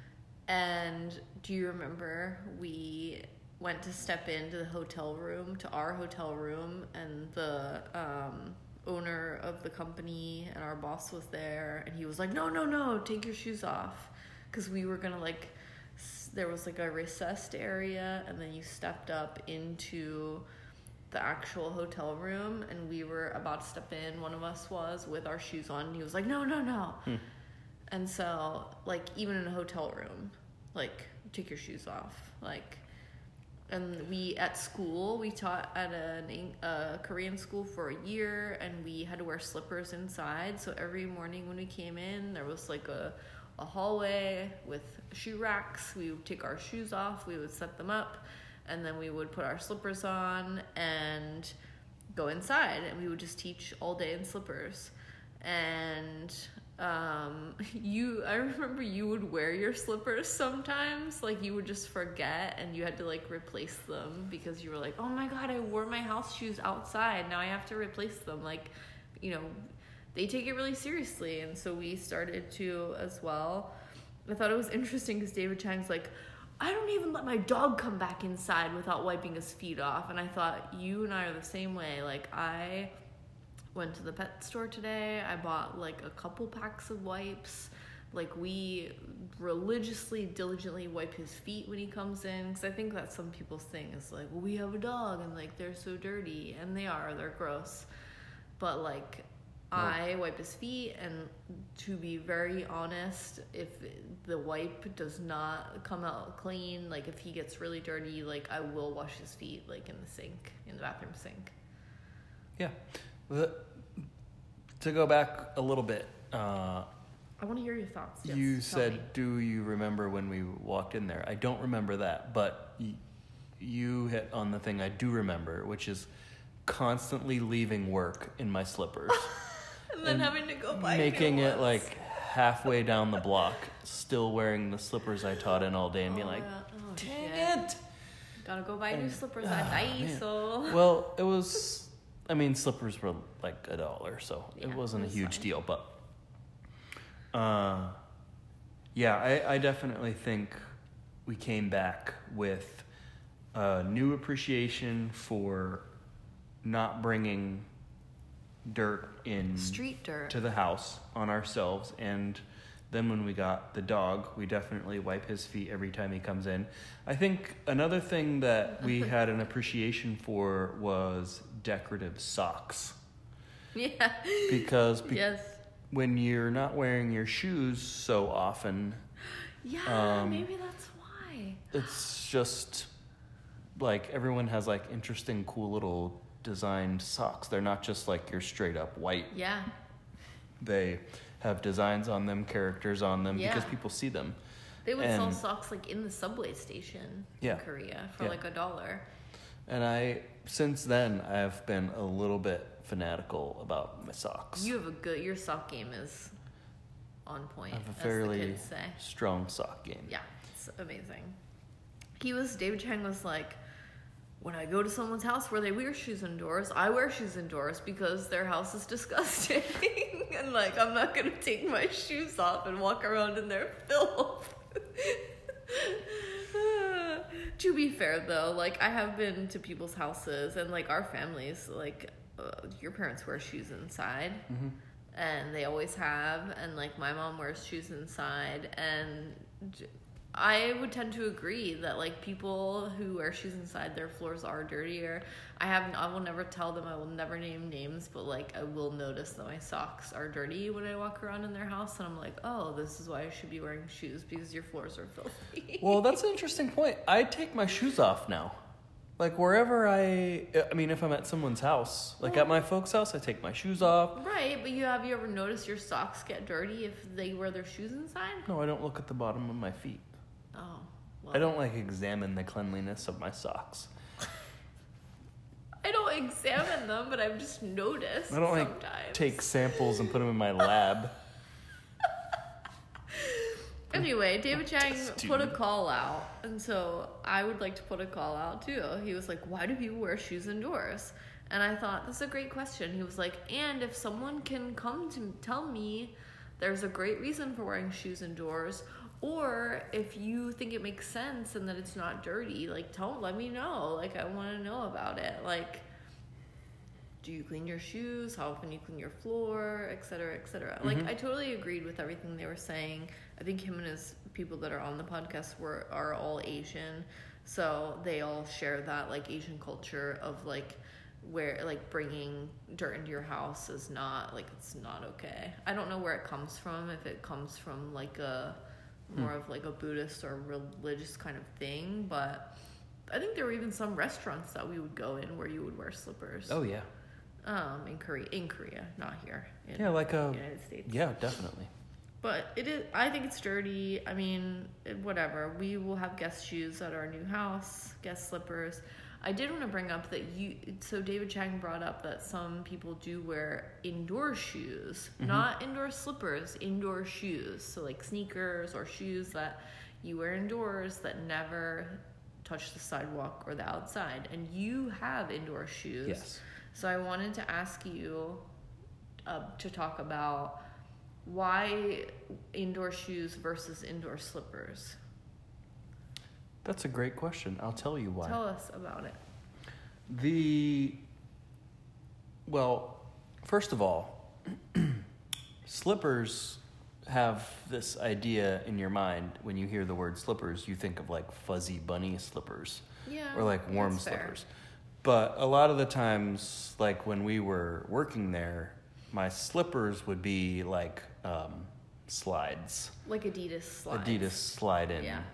And do you remember we went to step into the hotel room, to our hotel room, and the um, owner of the company and our boss was there, and he was like, no, no, no, take your shoes off. Because we were going to, like, s- there was, like, a recessed area, and then you stepped up into the actual hotel room, and we were about to step in, one of us was, with our shoes on, and he was like, no, no, no. Hmm. And so, like, even in a hotel room, like, take your shoes off. Like, and we, at school, we taught at a, a Korean school for a year, and we had to wear slippers inside. So every morning when we came in, there was, like, a, a hallway with shoe racks. We would take our shoes off, we would set them up, and then we would put our slippers on and go inside, and we would just teach all day in slippers. And um you I remember you would wear your slippers sometimes, like you would just forget, and you had to like replace them because you were like, oh my god, I wore my house shoes outside, now I have to replace them. Like, you know, they take it really seriously, and so we started to as well. I thought it was interesting because David Chang's like, I don't even let my dog come back inside without wiping his feet off. And I thought, you and I are the same way. Like, I went to the pet store today. I bought like a couple packs of wipes. Like, we religiously, diligently wipe his feet when he comes in. Because I think that's some people's thing is like, well, we have a dog and like they're so dirty. And they are, they're gross. But like, I wipe his feet, and to be very honest, if the wipe does not come out clean, like if he gets really dirty, like I will wash his feet like in the sink, in the bathroom sink. Yeah. The- to go back a little bit, uh, I want to hear your thoughts. Yes, you tell said, me. do you remember when we walked in there? I don't remember that, but y- you hit on the thing I do remember, which is constantly leaving work in my slippers. and then and having to go buy making new it ones. like halfway down the block, still wearing the slippers I taught in all day, and be Oh, like, yeah. Oh, dang shit. it. Gotta go buy new And- slippers ah, at man. Daiso. Well, it was, I mean, slippers were like a dollar, so Yeah, it wasn't it a was huge fine. deal, but uh, yeah, I, I definitely think we came back with a new appreciation for not bringing dirt in Street dirt. to the house on ourselves. And then when we got the dog, we definitely wipe his feet every time he comes in. I think another thing that we had an appreciation for was decorative socks. Yeah. Because be- yes. when you're not wearing your shoes so often, Yeah, um, maybe that's why. it's just like everyone has like interesting, cool little designed socks. They're not just like your straight up white. Yeah. They have designs on them, characters on them, because Yeah. people see them. They would sell And- socks like in the subway station Yeah. in Korea for Yeah. like a dollar. And I, since then, I've been a little bit fanatical about my socks. You have a good, your sock game is on point, I have a as the fairly kids say. strong sock game. Yeah, it's amazing. He was, David Chang was like, when I go to someone's house where they wear shoes indoors, I wear shoes indoors because their house is disgusting. And like, I'm not going to take my shoes off and walk around in their filth. To be fair though, like I have been to people's houses and like our families, like uh, your parents wear shoes inside. Mm-hmm. And they always have, and like my mom wears shoes inside, and j- I would tend to agree that like people who wear shoes inside, their floors are dirtier. I have, I will never tell them, I will never name names, but like I will notice that my socks are dirty when I walk around in their house, and I'm like, oh, this is why I should be wearing shoes, because your floors are filthy. Well, that's an interesting point. I take my shoes off now. Like wherever I, I mean, if I'm at someone's house, like at my folks' house, I take my shoes off. Right, but you have you ever noticed your socks get dirty if they wear their shoes inside? No, I don't look at the bottom of my feet. Oh, well. I don't like examine the cleanliness of my socks. I don't don't examine them, but I've just noticed I don't like sometimes. take samples and put them in my lab. Anyway, David Chang Dude. put a call out, and so I would like to put a call out too. He was like, why do people wear shoes indoors? And I thought, that's a great question. He was like, and if someone can come to tell me there's a great reason for wearing shoes indoors, or if you think it makes sense and that it's not dirty, like, don't let me know. Like, I want to know about it. Like, do you clean your shoes? How often you clean your floor, et cetera, et cetera. Mm-hmm. Like, I totally agreed with everything they were saying. I think him and his people that are on the podcast were are all Asian, so they all share that, like, Asian culture of, like, where, like, bringing dirt into your house is not, like, it's not okay. I don't know where it comes from, if it comes from, like, a more hmm. of, like, a Buddhist or religious kind of thing, but I think there were even some restaurants that we would go in where you would wear slippers. Oh, yeah. Um, in Korea, in Korea, not here. In yeah, like a the United States. Yeah, definitely. But it is. I think it's dirty. I mean, it, whatever. We will have guest shoes at our new house, guest slippers. I did want to bring up that you. So David Chang brought up that some people do wear indoor shoes, mm-hmm. not indoor slippers, indoor shoes. So like sneakers or shoes that you wear indoors that never touch the sidewalk or the outside. And you have indoor shoes. Yes. So I wanted to ask you uh, to talk about why indoor shoes versus indoor slippers. That's a great question. I'll tell you why. Tell us about it. The, well, first of all, slippers have this idea in your mind. When you hear the word slippers, you think of like fuzzy bunny slippers. Yeah. Or like warm that's slippers. Fair. But a lot of the times, like when we were working there, my slippers would be like um, slides. Like Adidas slides. Adidas slide-in yeah.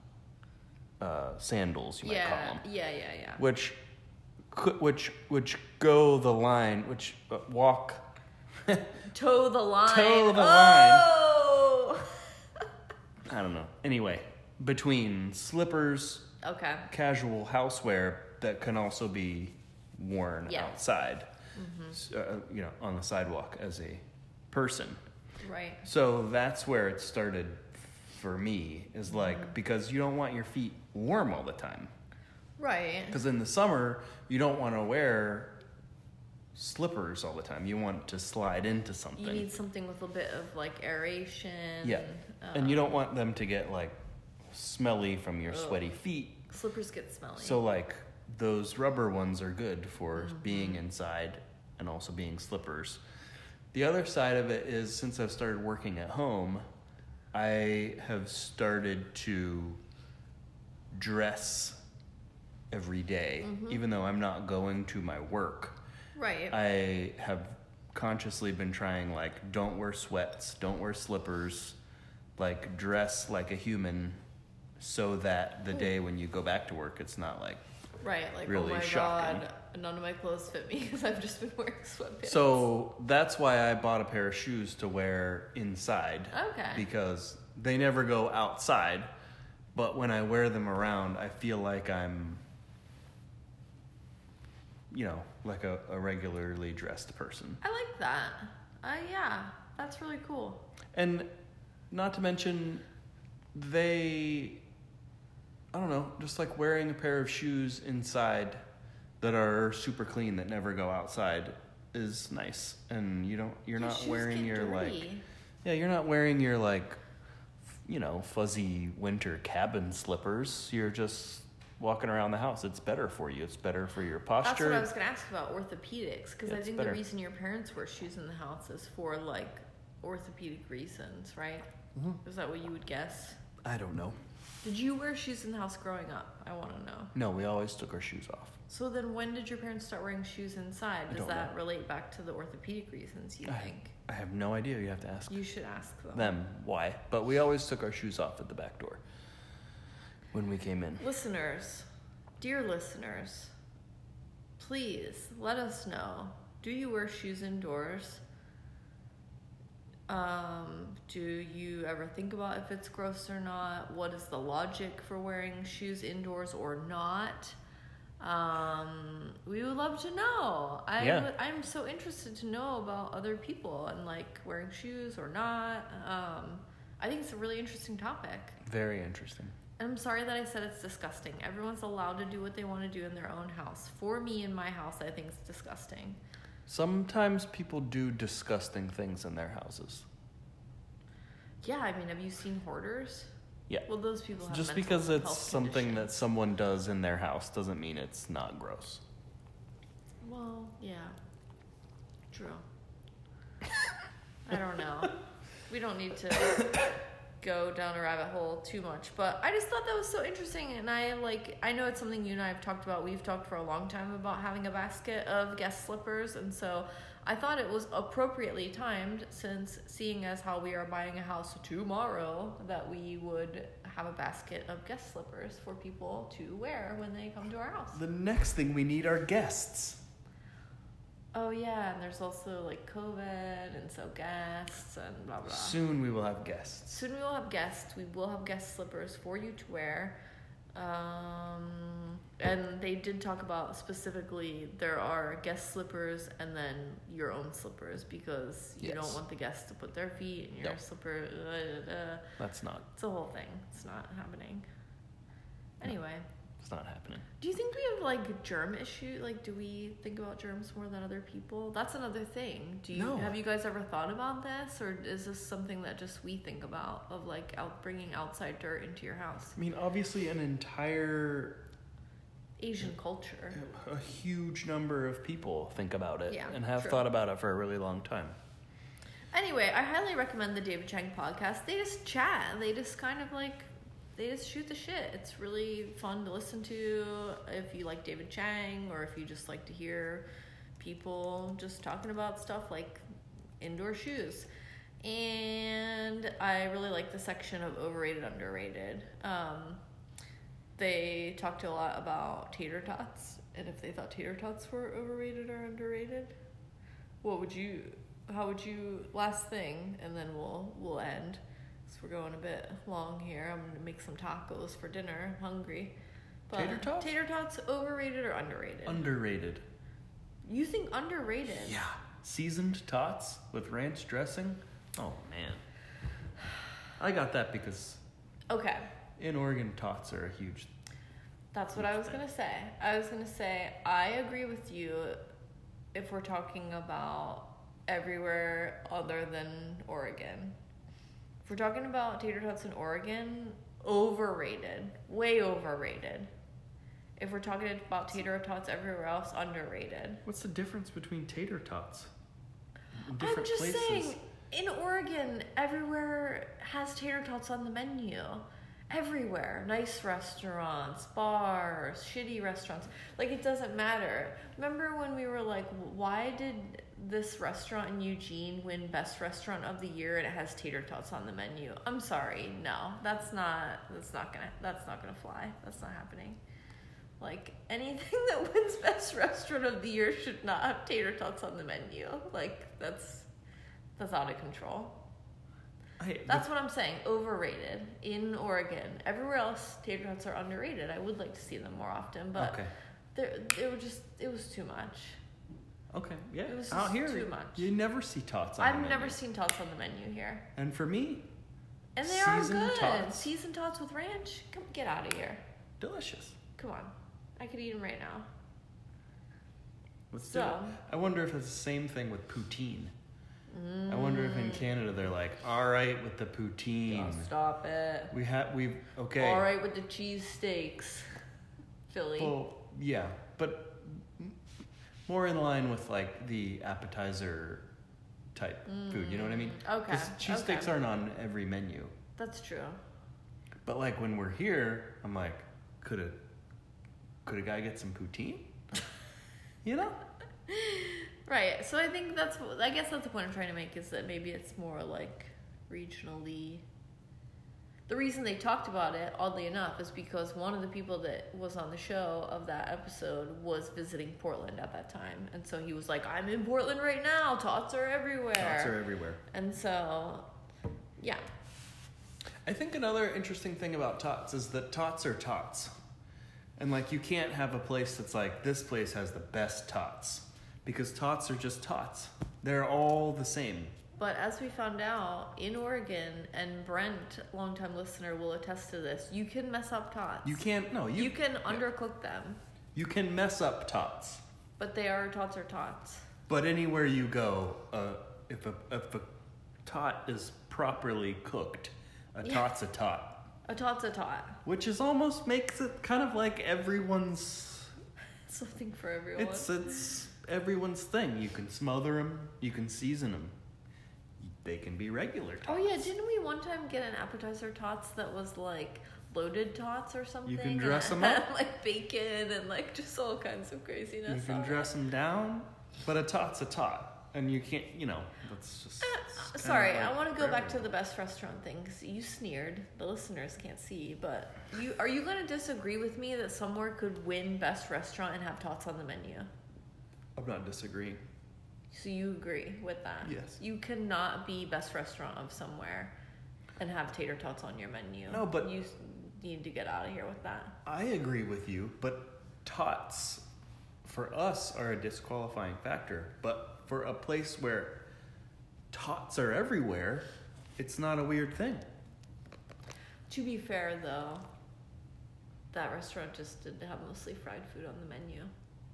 uh, sandals, you yeah. might call them. Yeah, yeah, yeah. Which, which, which go the line, which uh, walk. Toe the line. Toe the oh! line. I don't know. Anyway, between slippers, okay, casual housewear that can also be worn yeah. outside, mm-hmm. uh, you know, on the sidewalk as a person. Right. So that's where it started for me, is like, mm-hmm. because you don't want your feet warm all the time. Right. Because in the summer, you don't want to wear slippers all the time. You want to slide into something. You need something with a bit of like aeration. Yeah. Um, and you don't want them to get like smelly from your ugh. sweaty feet. Slippers get smelly. So like those rubber ones are good for mm-hmm. being inside and also being slippers. The other side of it is, since I've started working at home, I have started to dress every day, mm-hmm. even though I'm not going to my work. Right. I have consciously been trying, like, don't wear sweats, don't wear slippers, like, dress like a human, so that the day when you go back to work, it's not, like, right, like, really oh my shocking. God, none of my clothes fit me because I've just been wearing sweatpants. So that's why I bought a pair of shoes to wear inside. Okay. Because they never go outside, but when I wear them around, I feel like I'm, you know, like a, a regularly dressed person. I like that. Uh, yeah, that's really cool. And not to mention, they, I don't know, just like wearing a pair of shoes inside that are super clean that never go outside is nice. And you don't, you're your not shoes wearing get your dirty. like, yeah, you're not wearing your like, f- you know, fuzzy winter cabin slippers. You're just walking around the house. It's better for you. It's better for your posture. That's what I was going to ask about orthopedics, because Yeah, I it's think better. the reason your parents wear shoes in the house is for like orthopedic reasons, right? Mm-hmm. Is that what you would guess? I don't know. Did you wear shoes in the house growing up? I want to know. No, we always took our shoes off. So then when did your parents start wearing shoes inside? I Does don't that know. relate back to the orthopedic reasons, you I, think? I have no idea. You have to ask You should ask them. them why. But we always took our shoes off at the back door when we came in. Listeners, dear listeners, please let us know. Do you wear shoes indoors? Um, do you ever think about if it's gross or not? What is the logic for wearing shoes indoors or not? Um, we would would love to know. I Yeah. would, I'm so interested to know about other people and like wearing shoes or not. Um, I think it's a really interesting topic. Very interesting. I'm sorry that I said it's disgusting. Everyone's allowed to do what they want to do in their own house. For me, in my house, I think it's disgusting. Sometimes people do disgusting things in their houses. Yeah, I mean, have you seen hoarders? Yeah. Well, those people have Just mental because it's health something that conditions. someone does in their house doesn't mean it's not gross. Well, yeah. True. I don't know. We don't need to go down a rabbit hole too much, but I just thought that was so interesting, and I like I know it's something you and I have talked about. We've talked for a long time about having a basket of guest slippers, and so I thought it was appropriately timed, since seeing as how we are buying a house tomorrow, that we would have a basket of guest slippers for people to wear when they come to our house. The next thing we need are guests. Oh yeah, and there's also like COVID, and so guests and blah blah. Soon we will have guests. Soon we will have guests. We will have guest slippers for you to wear. Um, and they did talk about specifically there are guest slippers and then your own slippers, because you Yes. don't want the guests to put their feet in your No. slipper. Uh, uh, That's not. it's a whole thing. It's not happening. Anyway, It's not happening. do you think we have like germ issue? Like, do we think about germs more than other people? That's another thing. Do you No. have you guys ever thought about this, or is this something that just we think about, of like out bringing outside dirt into your house? I mean, obviously, an entire, Asian culture. a huge number of people think about it Yeah, and have true. thought about it for a really long time. Anyway, I highly recommend the David Chang podcast. They just chat. They just kind of like, they just shoot the shit. It's really fun to listen to if you like David Chang, or if you just like to hear people just talking about stuff like indoor shoes. And I really like the section of overrated, underrated. Um, they talked a lot about tater tots, and if they thought tater tots were overrated or underrated. What would you, how would you, last thing, and then we'll we'll end, because we're going a bit long here. I'm going to make some tacos for dinner. I'm hungry. But Tater tots? Tater tots, overrated or underrated? Underrated. You think underrated? Yeah. Seasoned tots with ranch dressing. Oh, man. I got that because Okay. in Oregon, tots are a huge. That's what I was going to say. I was going to say, I agree with you if we're talking about everywhere other than Oregon. If we're talking about tater tots in Oregon, overrated. Way overrated. If we're talking about tater tots everywhere else, underrated. What's the difference between tater tots? In I'm different just places. saying, in Oregon, everywhere has tater tots on the menu. Everywhere. Nice restaurants, bars, shitty restaurants. Like, it doesn't matter. Remember when we were like, why did this restaurant in Eugene win Best Restaurant of the Year and it has tater tots on the menu? I'm sorry, no. That's not, that's not gonna, that's not gonna fly. That's not happening. Like, anything that wins Best Restaurant of the Year should not have tater tots on the menu. Like, that's, that's out of control. I, That's what I'm saying. Overrated in Oregon. Everywhere else, tater tots are underrated. I would like to see them more often, but okay. they're, they were just, it was too much. Okay. Yeah. It was Out just here, too much. you never see tots on I've the menu. never seen tots on the menu here. And for me, And they Seasoned are good. tots. Seasoned tots with ranch? Come get out of here. delicious. Come on. I could eat them right now. Let's So- do it. I wonder if it's the same thing with poutine. Mm. I wonder if in Canada they're like, all right with the poutine. Oh, stop it. We have we've okay. All right with the cheese steaks. Philly. Well, yeah, but m- more in line with like the appetizer type food. You know what I mean? Okay, Because cheesesteaks okay. aren't on every menu. That's true. But like when we're here, I'm like, could a could a guy get some poutine? You know? Right. So I think that's, what- I guess that's the point I'm trying to make, is that maybe it's more like regionally. The reason they talked about it, oddly enough, is because one of the people that was on the show of that episode was visiting Portland at that time. And so he was like, I'm in Portland right now. Tots are everywhere. Tots are everywhere. And so, yeah. I think another interesting thing about tots is that tots are tots. And like, you can't have a place that's like, this place has the best tots, because tots are just tots. They're all the same. But as we found out, in Oregon, and Brent, longtime listener, will attest to this, you can mess up tots. You can't, no. You, You can yeah. undercook them, You can mess up tots. but they are tots or tots. But anywhere you go, uh, if a if a tot is properly cooked, a Yeah. tot's a tot. A tot's a tot. Which is almost makes it kind of like everyone's. Something for everyone. It's it's everyone's thing. You can smother them. You can season them. They can be regular tots. Oh yeah, didn't we one time get an appetizer tots that was like loaded tots or something? You can dress and them it up. had, like bacon and like just all kinds of craziness. You can on dress it. them down, but a tot's a tot, and you can't. You know, that's just. it's Uh, kind sorry, of like I want to go for back to everyone. the best restaurant thing because you sneered. The listeners can't see, but you are you going to disagree with me that somewhere could win best restaurant and have tots on the menu? I'm not disagreeing. So you agree with that? Yes. You cannot be best restaurant of somewhere and have tater tots on your menu. No, but- you s- need to get out of here with that. I agree with you, but tots for us are a disqualifying factor. But for a place where tots are everywhere, it's not a weird thing. To be fair, though, that restaurant just did have mostly fried food on the menu.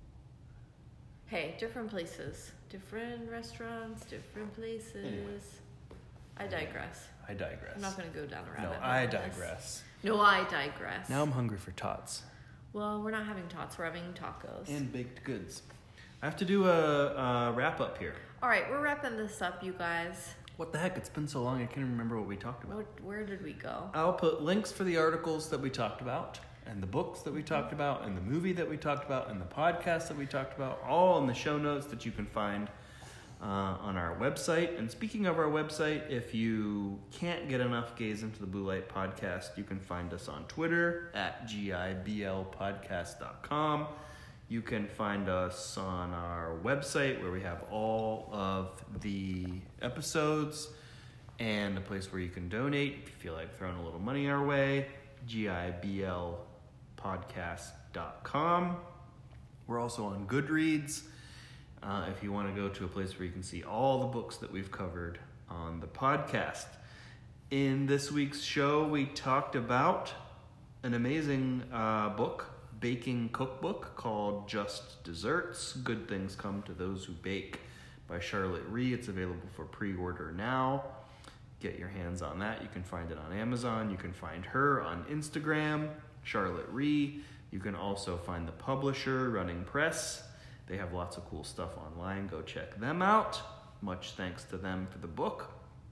Hey, different places, different restaurants, different places. Anyway. I digress. I digress. I'm not going to go down a no, rabbit hole. I on this. digress. No, I digress. Now I'm hungry for tots Well, we're not having tots. We're having tacos. and baked goods. I have to do a, a wrap up here. All right, we're wrapping this up, you guys. What the heck? It's been so long I can't remember what we talked about. What, where did we go? I'll put links for the articles that we talked about, and the books that we talked about, and the movie that we talked about, and the podcast that we talked about, all in the show notes that you can find uh, on our website. And speaking of our website, if you can't get enough Gaze into the Blue Light podcast, you can find us on Twitter at G I B L podcast dot com. You can find us on our website where we have all of the episodes and a place where you can donate if you feel like throwing a little money our way, G I B L podcast dot com. We're also on Goodreads uh, if you want to go to a place where you can see all the books that we've covered on the podcast. In this week's show, we talked about an amazing uh, book, baking cookbook called Just Desserts, Good Things Come to Those Who Bake by Charlotte Ree. It's available for pre-order now. Get your hands on that. You can find it on Amazon. You can find her on Instagram, Charlotte Ree. You can also find the publisher, Running Press. They have lots of cool stuff online. Go check them out. Much thanks to them for the book.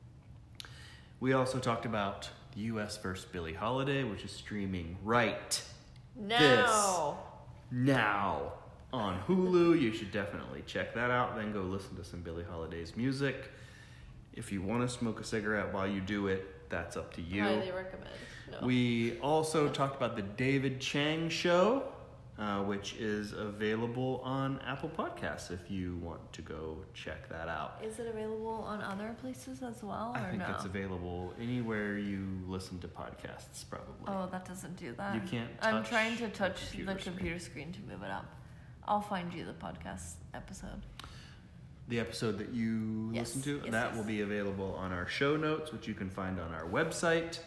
We also talked about U S versus. Billie Holiday, which is streaming right Now. now on Hulu. You should definitely check that out. Then go listen to some Billie Holiday's music. If you want to smoke a cigarette while you do it, that's up to you. Highly recommend. No. We also talked about the David Chang Show, uh, which is available on Apple Podcasts if you want to go check that out. Is it available on other places as well, or I think no? it's available anywhere you listen to podcasts, probably. Oh, that doesn't do that. You can't I'm touch trying to the touch computer the computer screen to move it up. I'll find you the podcast episode. The episode that you Yes, listen to, yes, that yes. will be available on our show notes, which you can find on our website.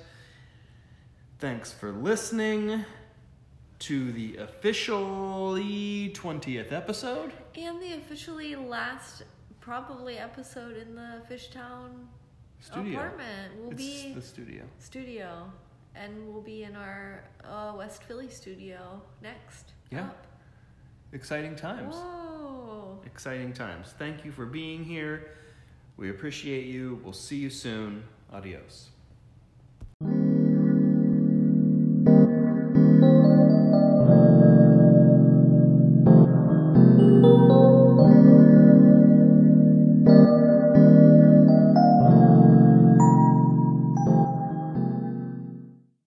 Thanks for listening to the officially twentieth episode. And the officially last, probably episode in the Fishtown Studio. apartment will It's be the studio. studio, and we'll be in our uh, West Philly studio next. Yeah. Up. Exciting times. Whoa. Exciting times. Thank you for being here. We appreciate you. We'll see you soon. Adios. Thank you.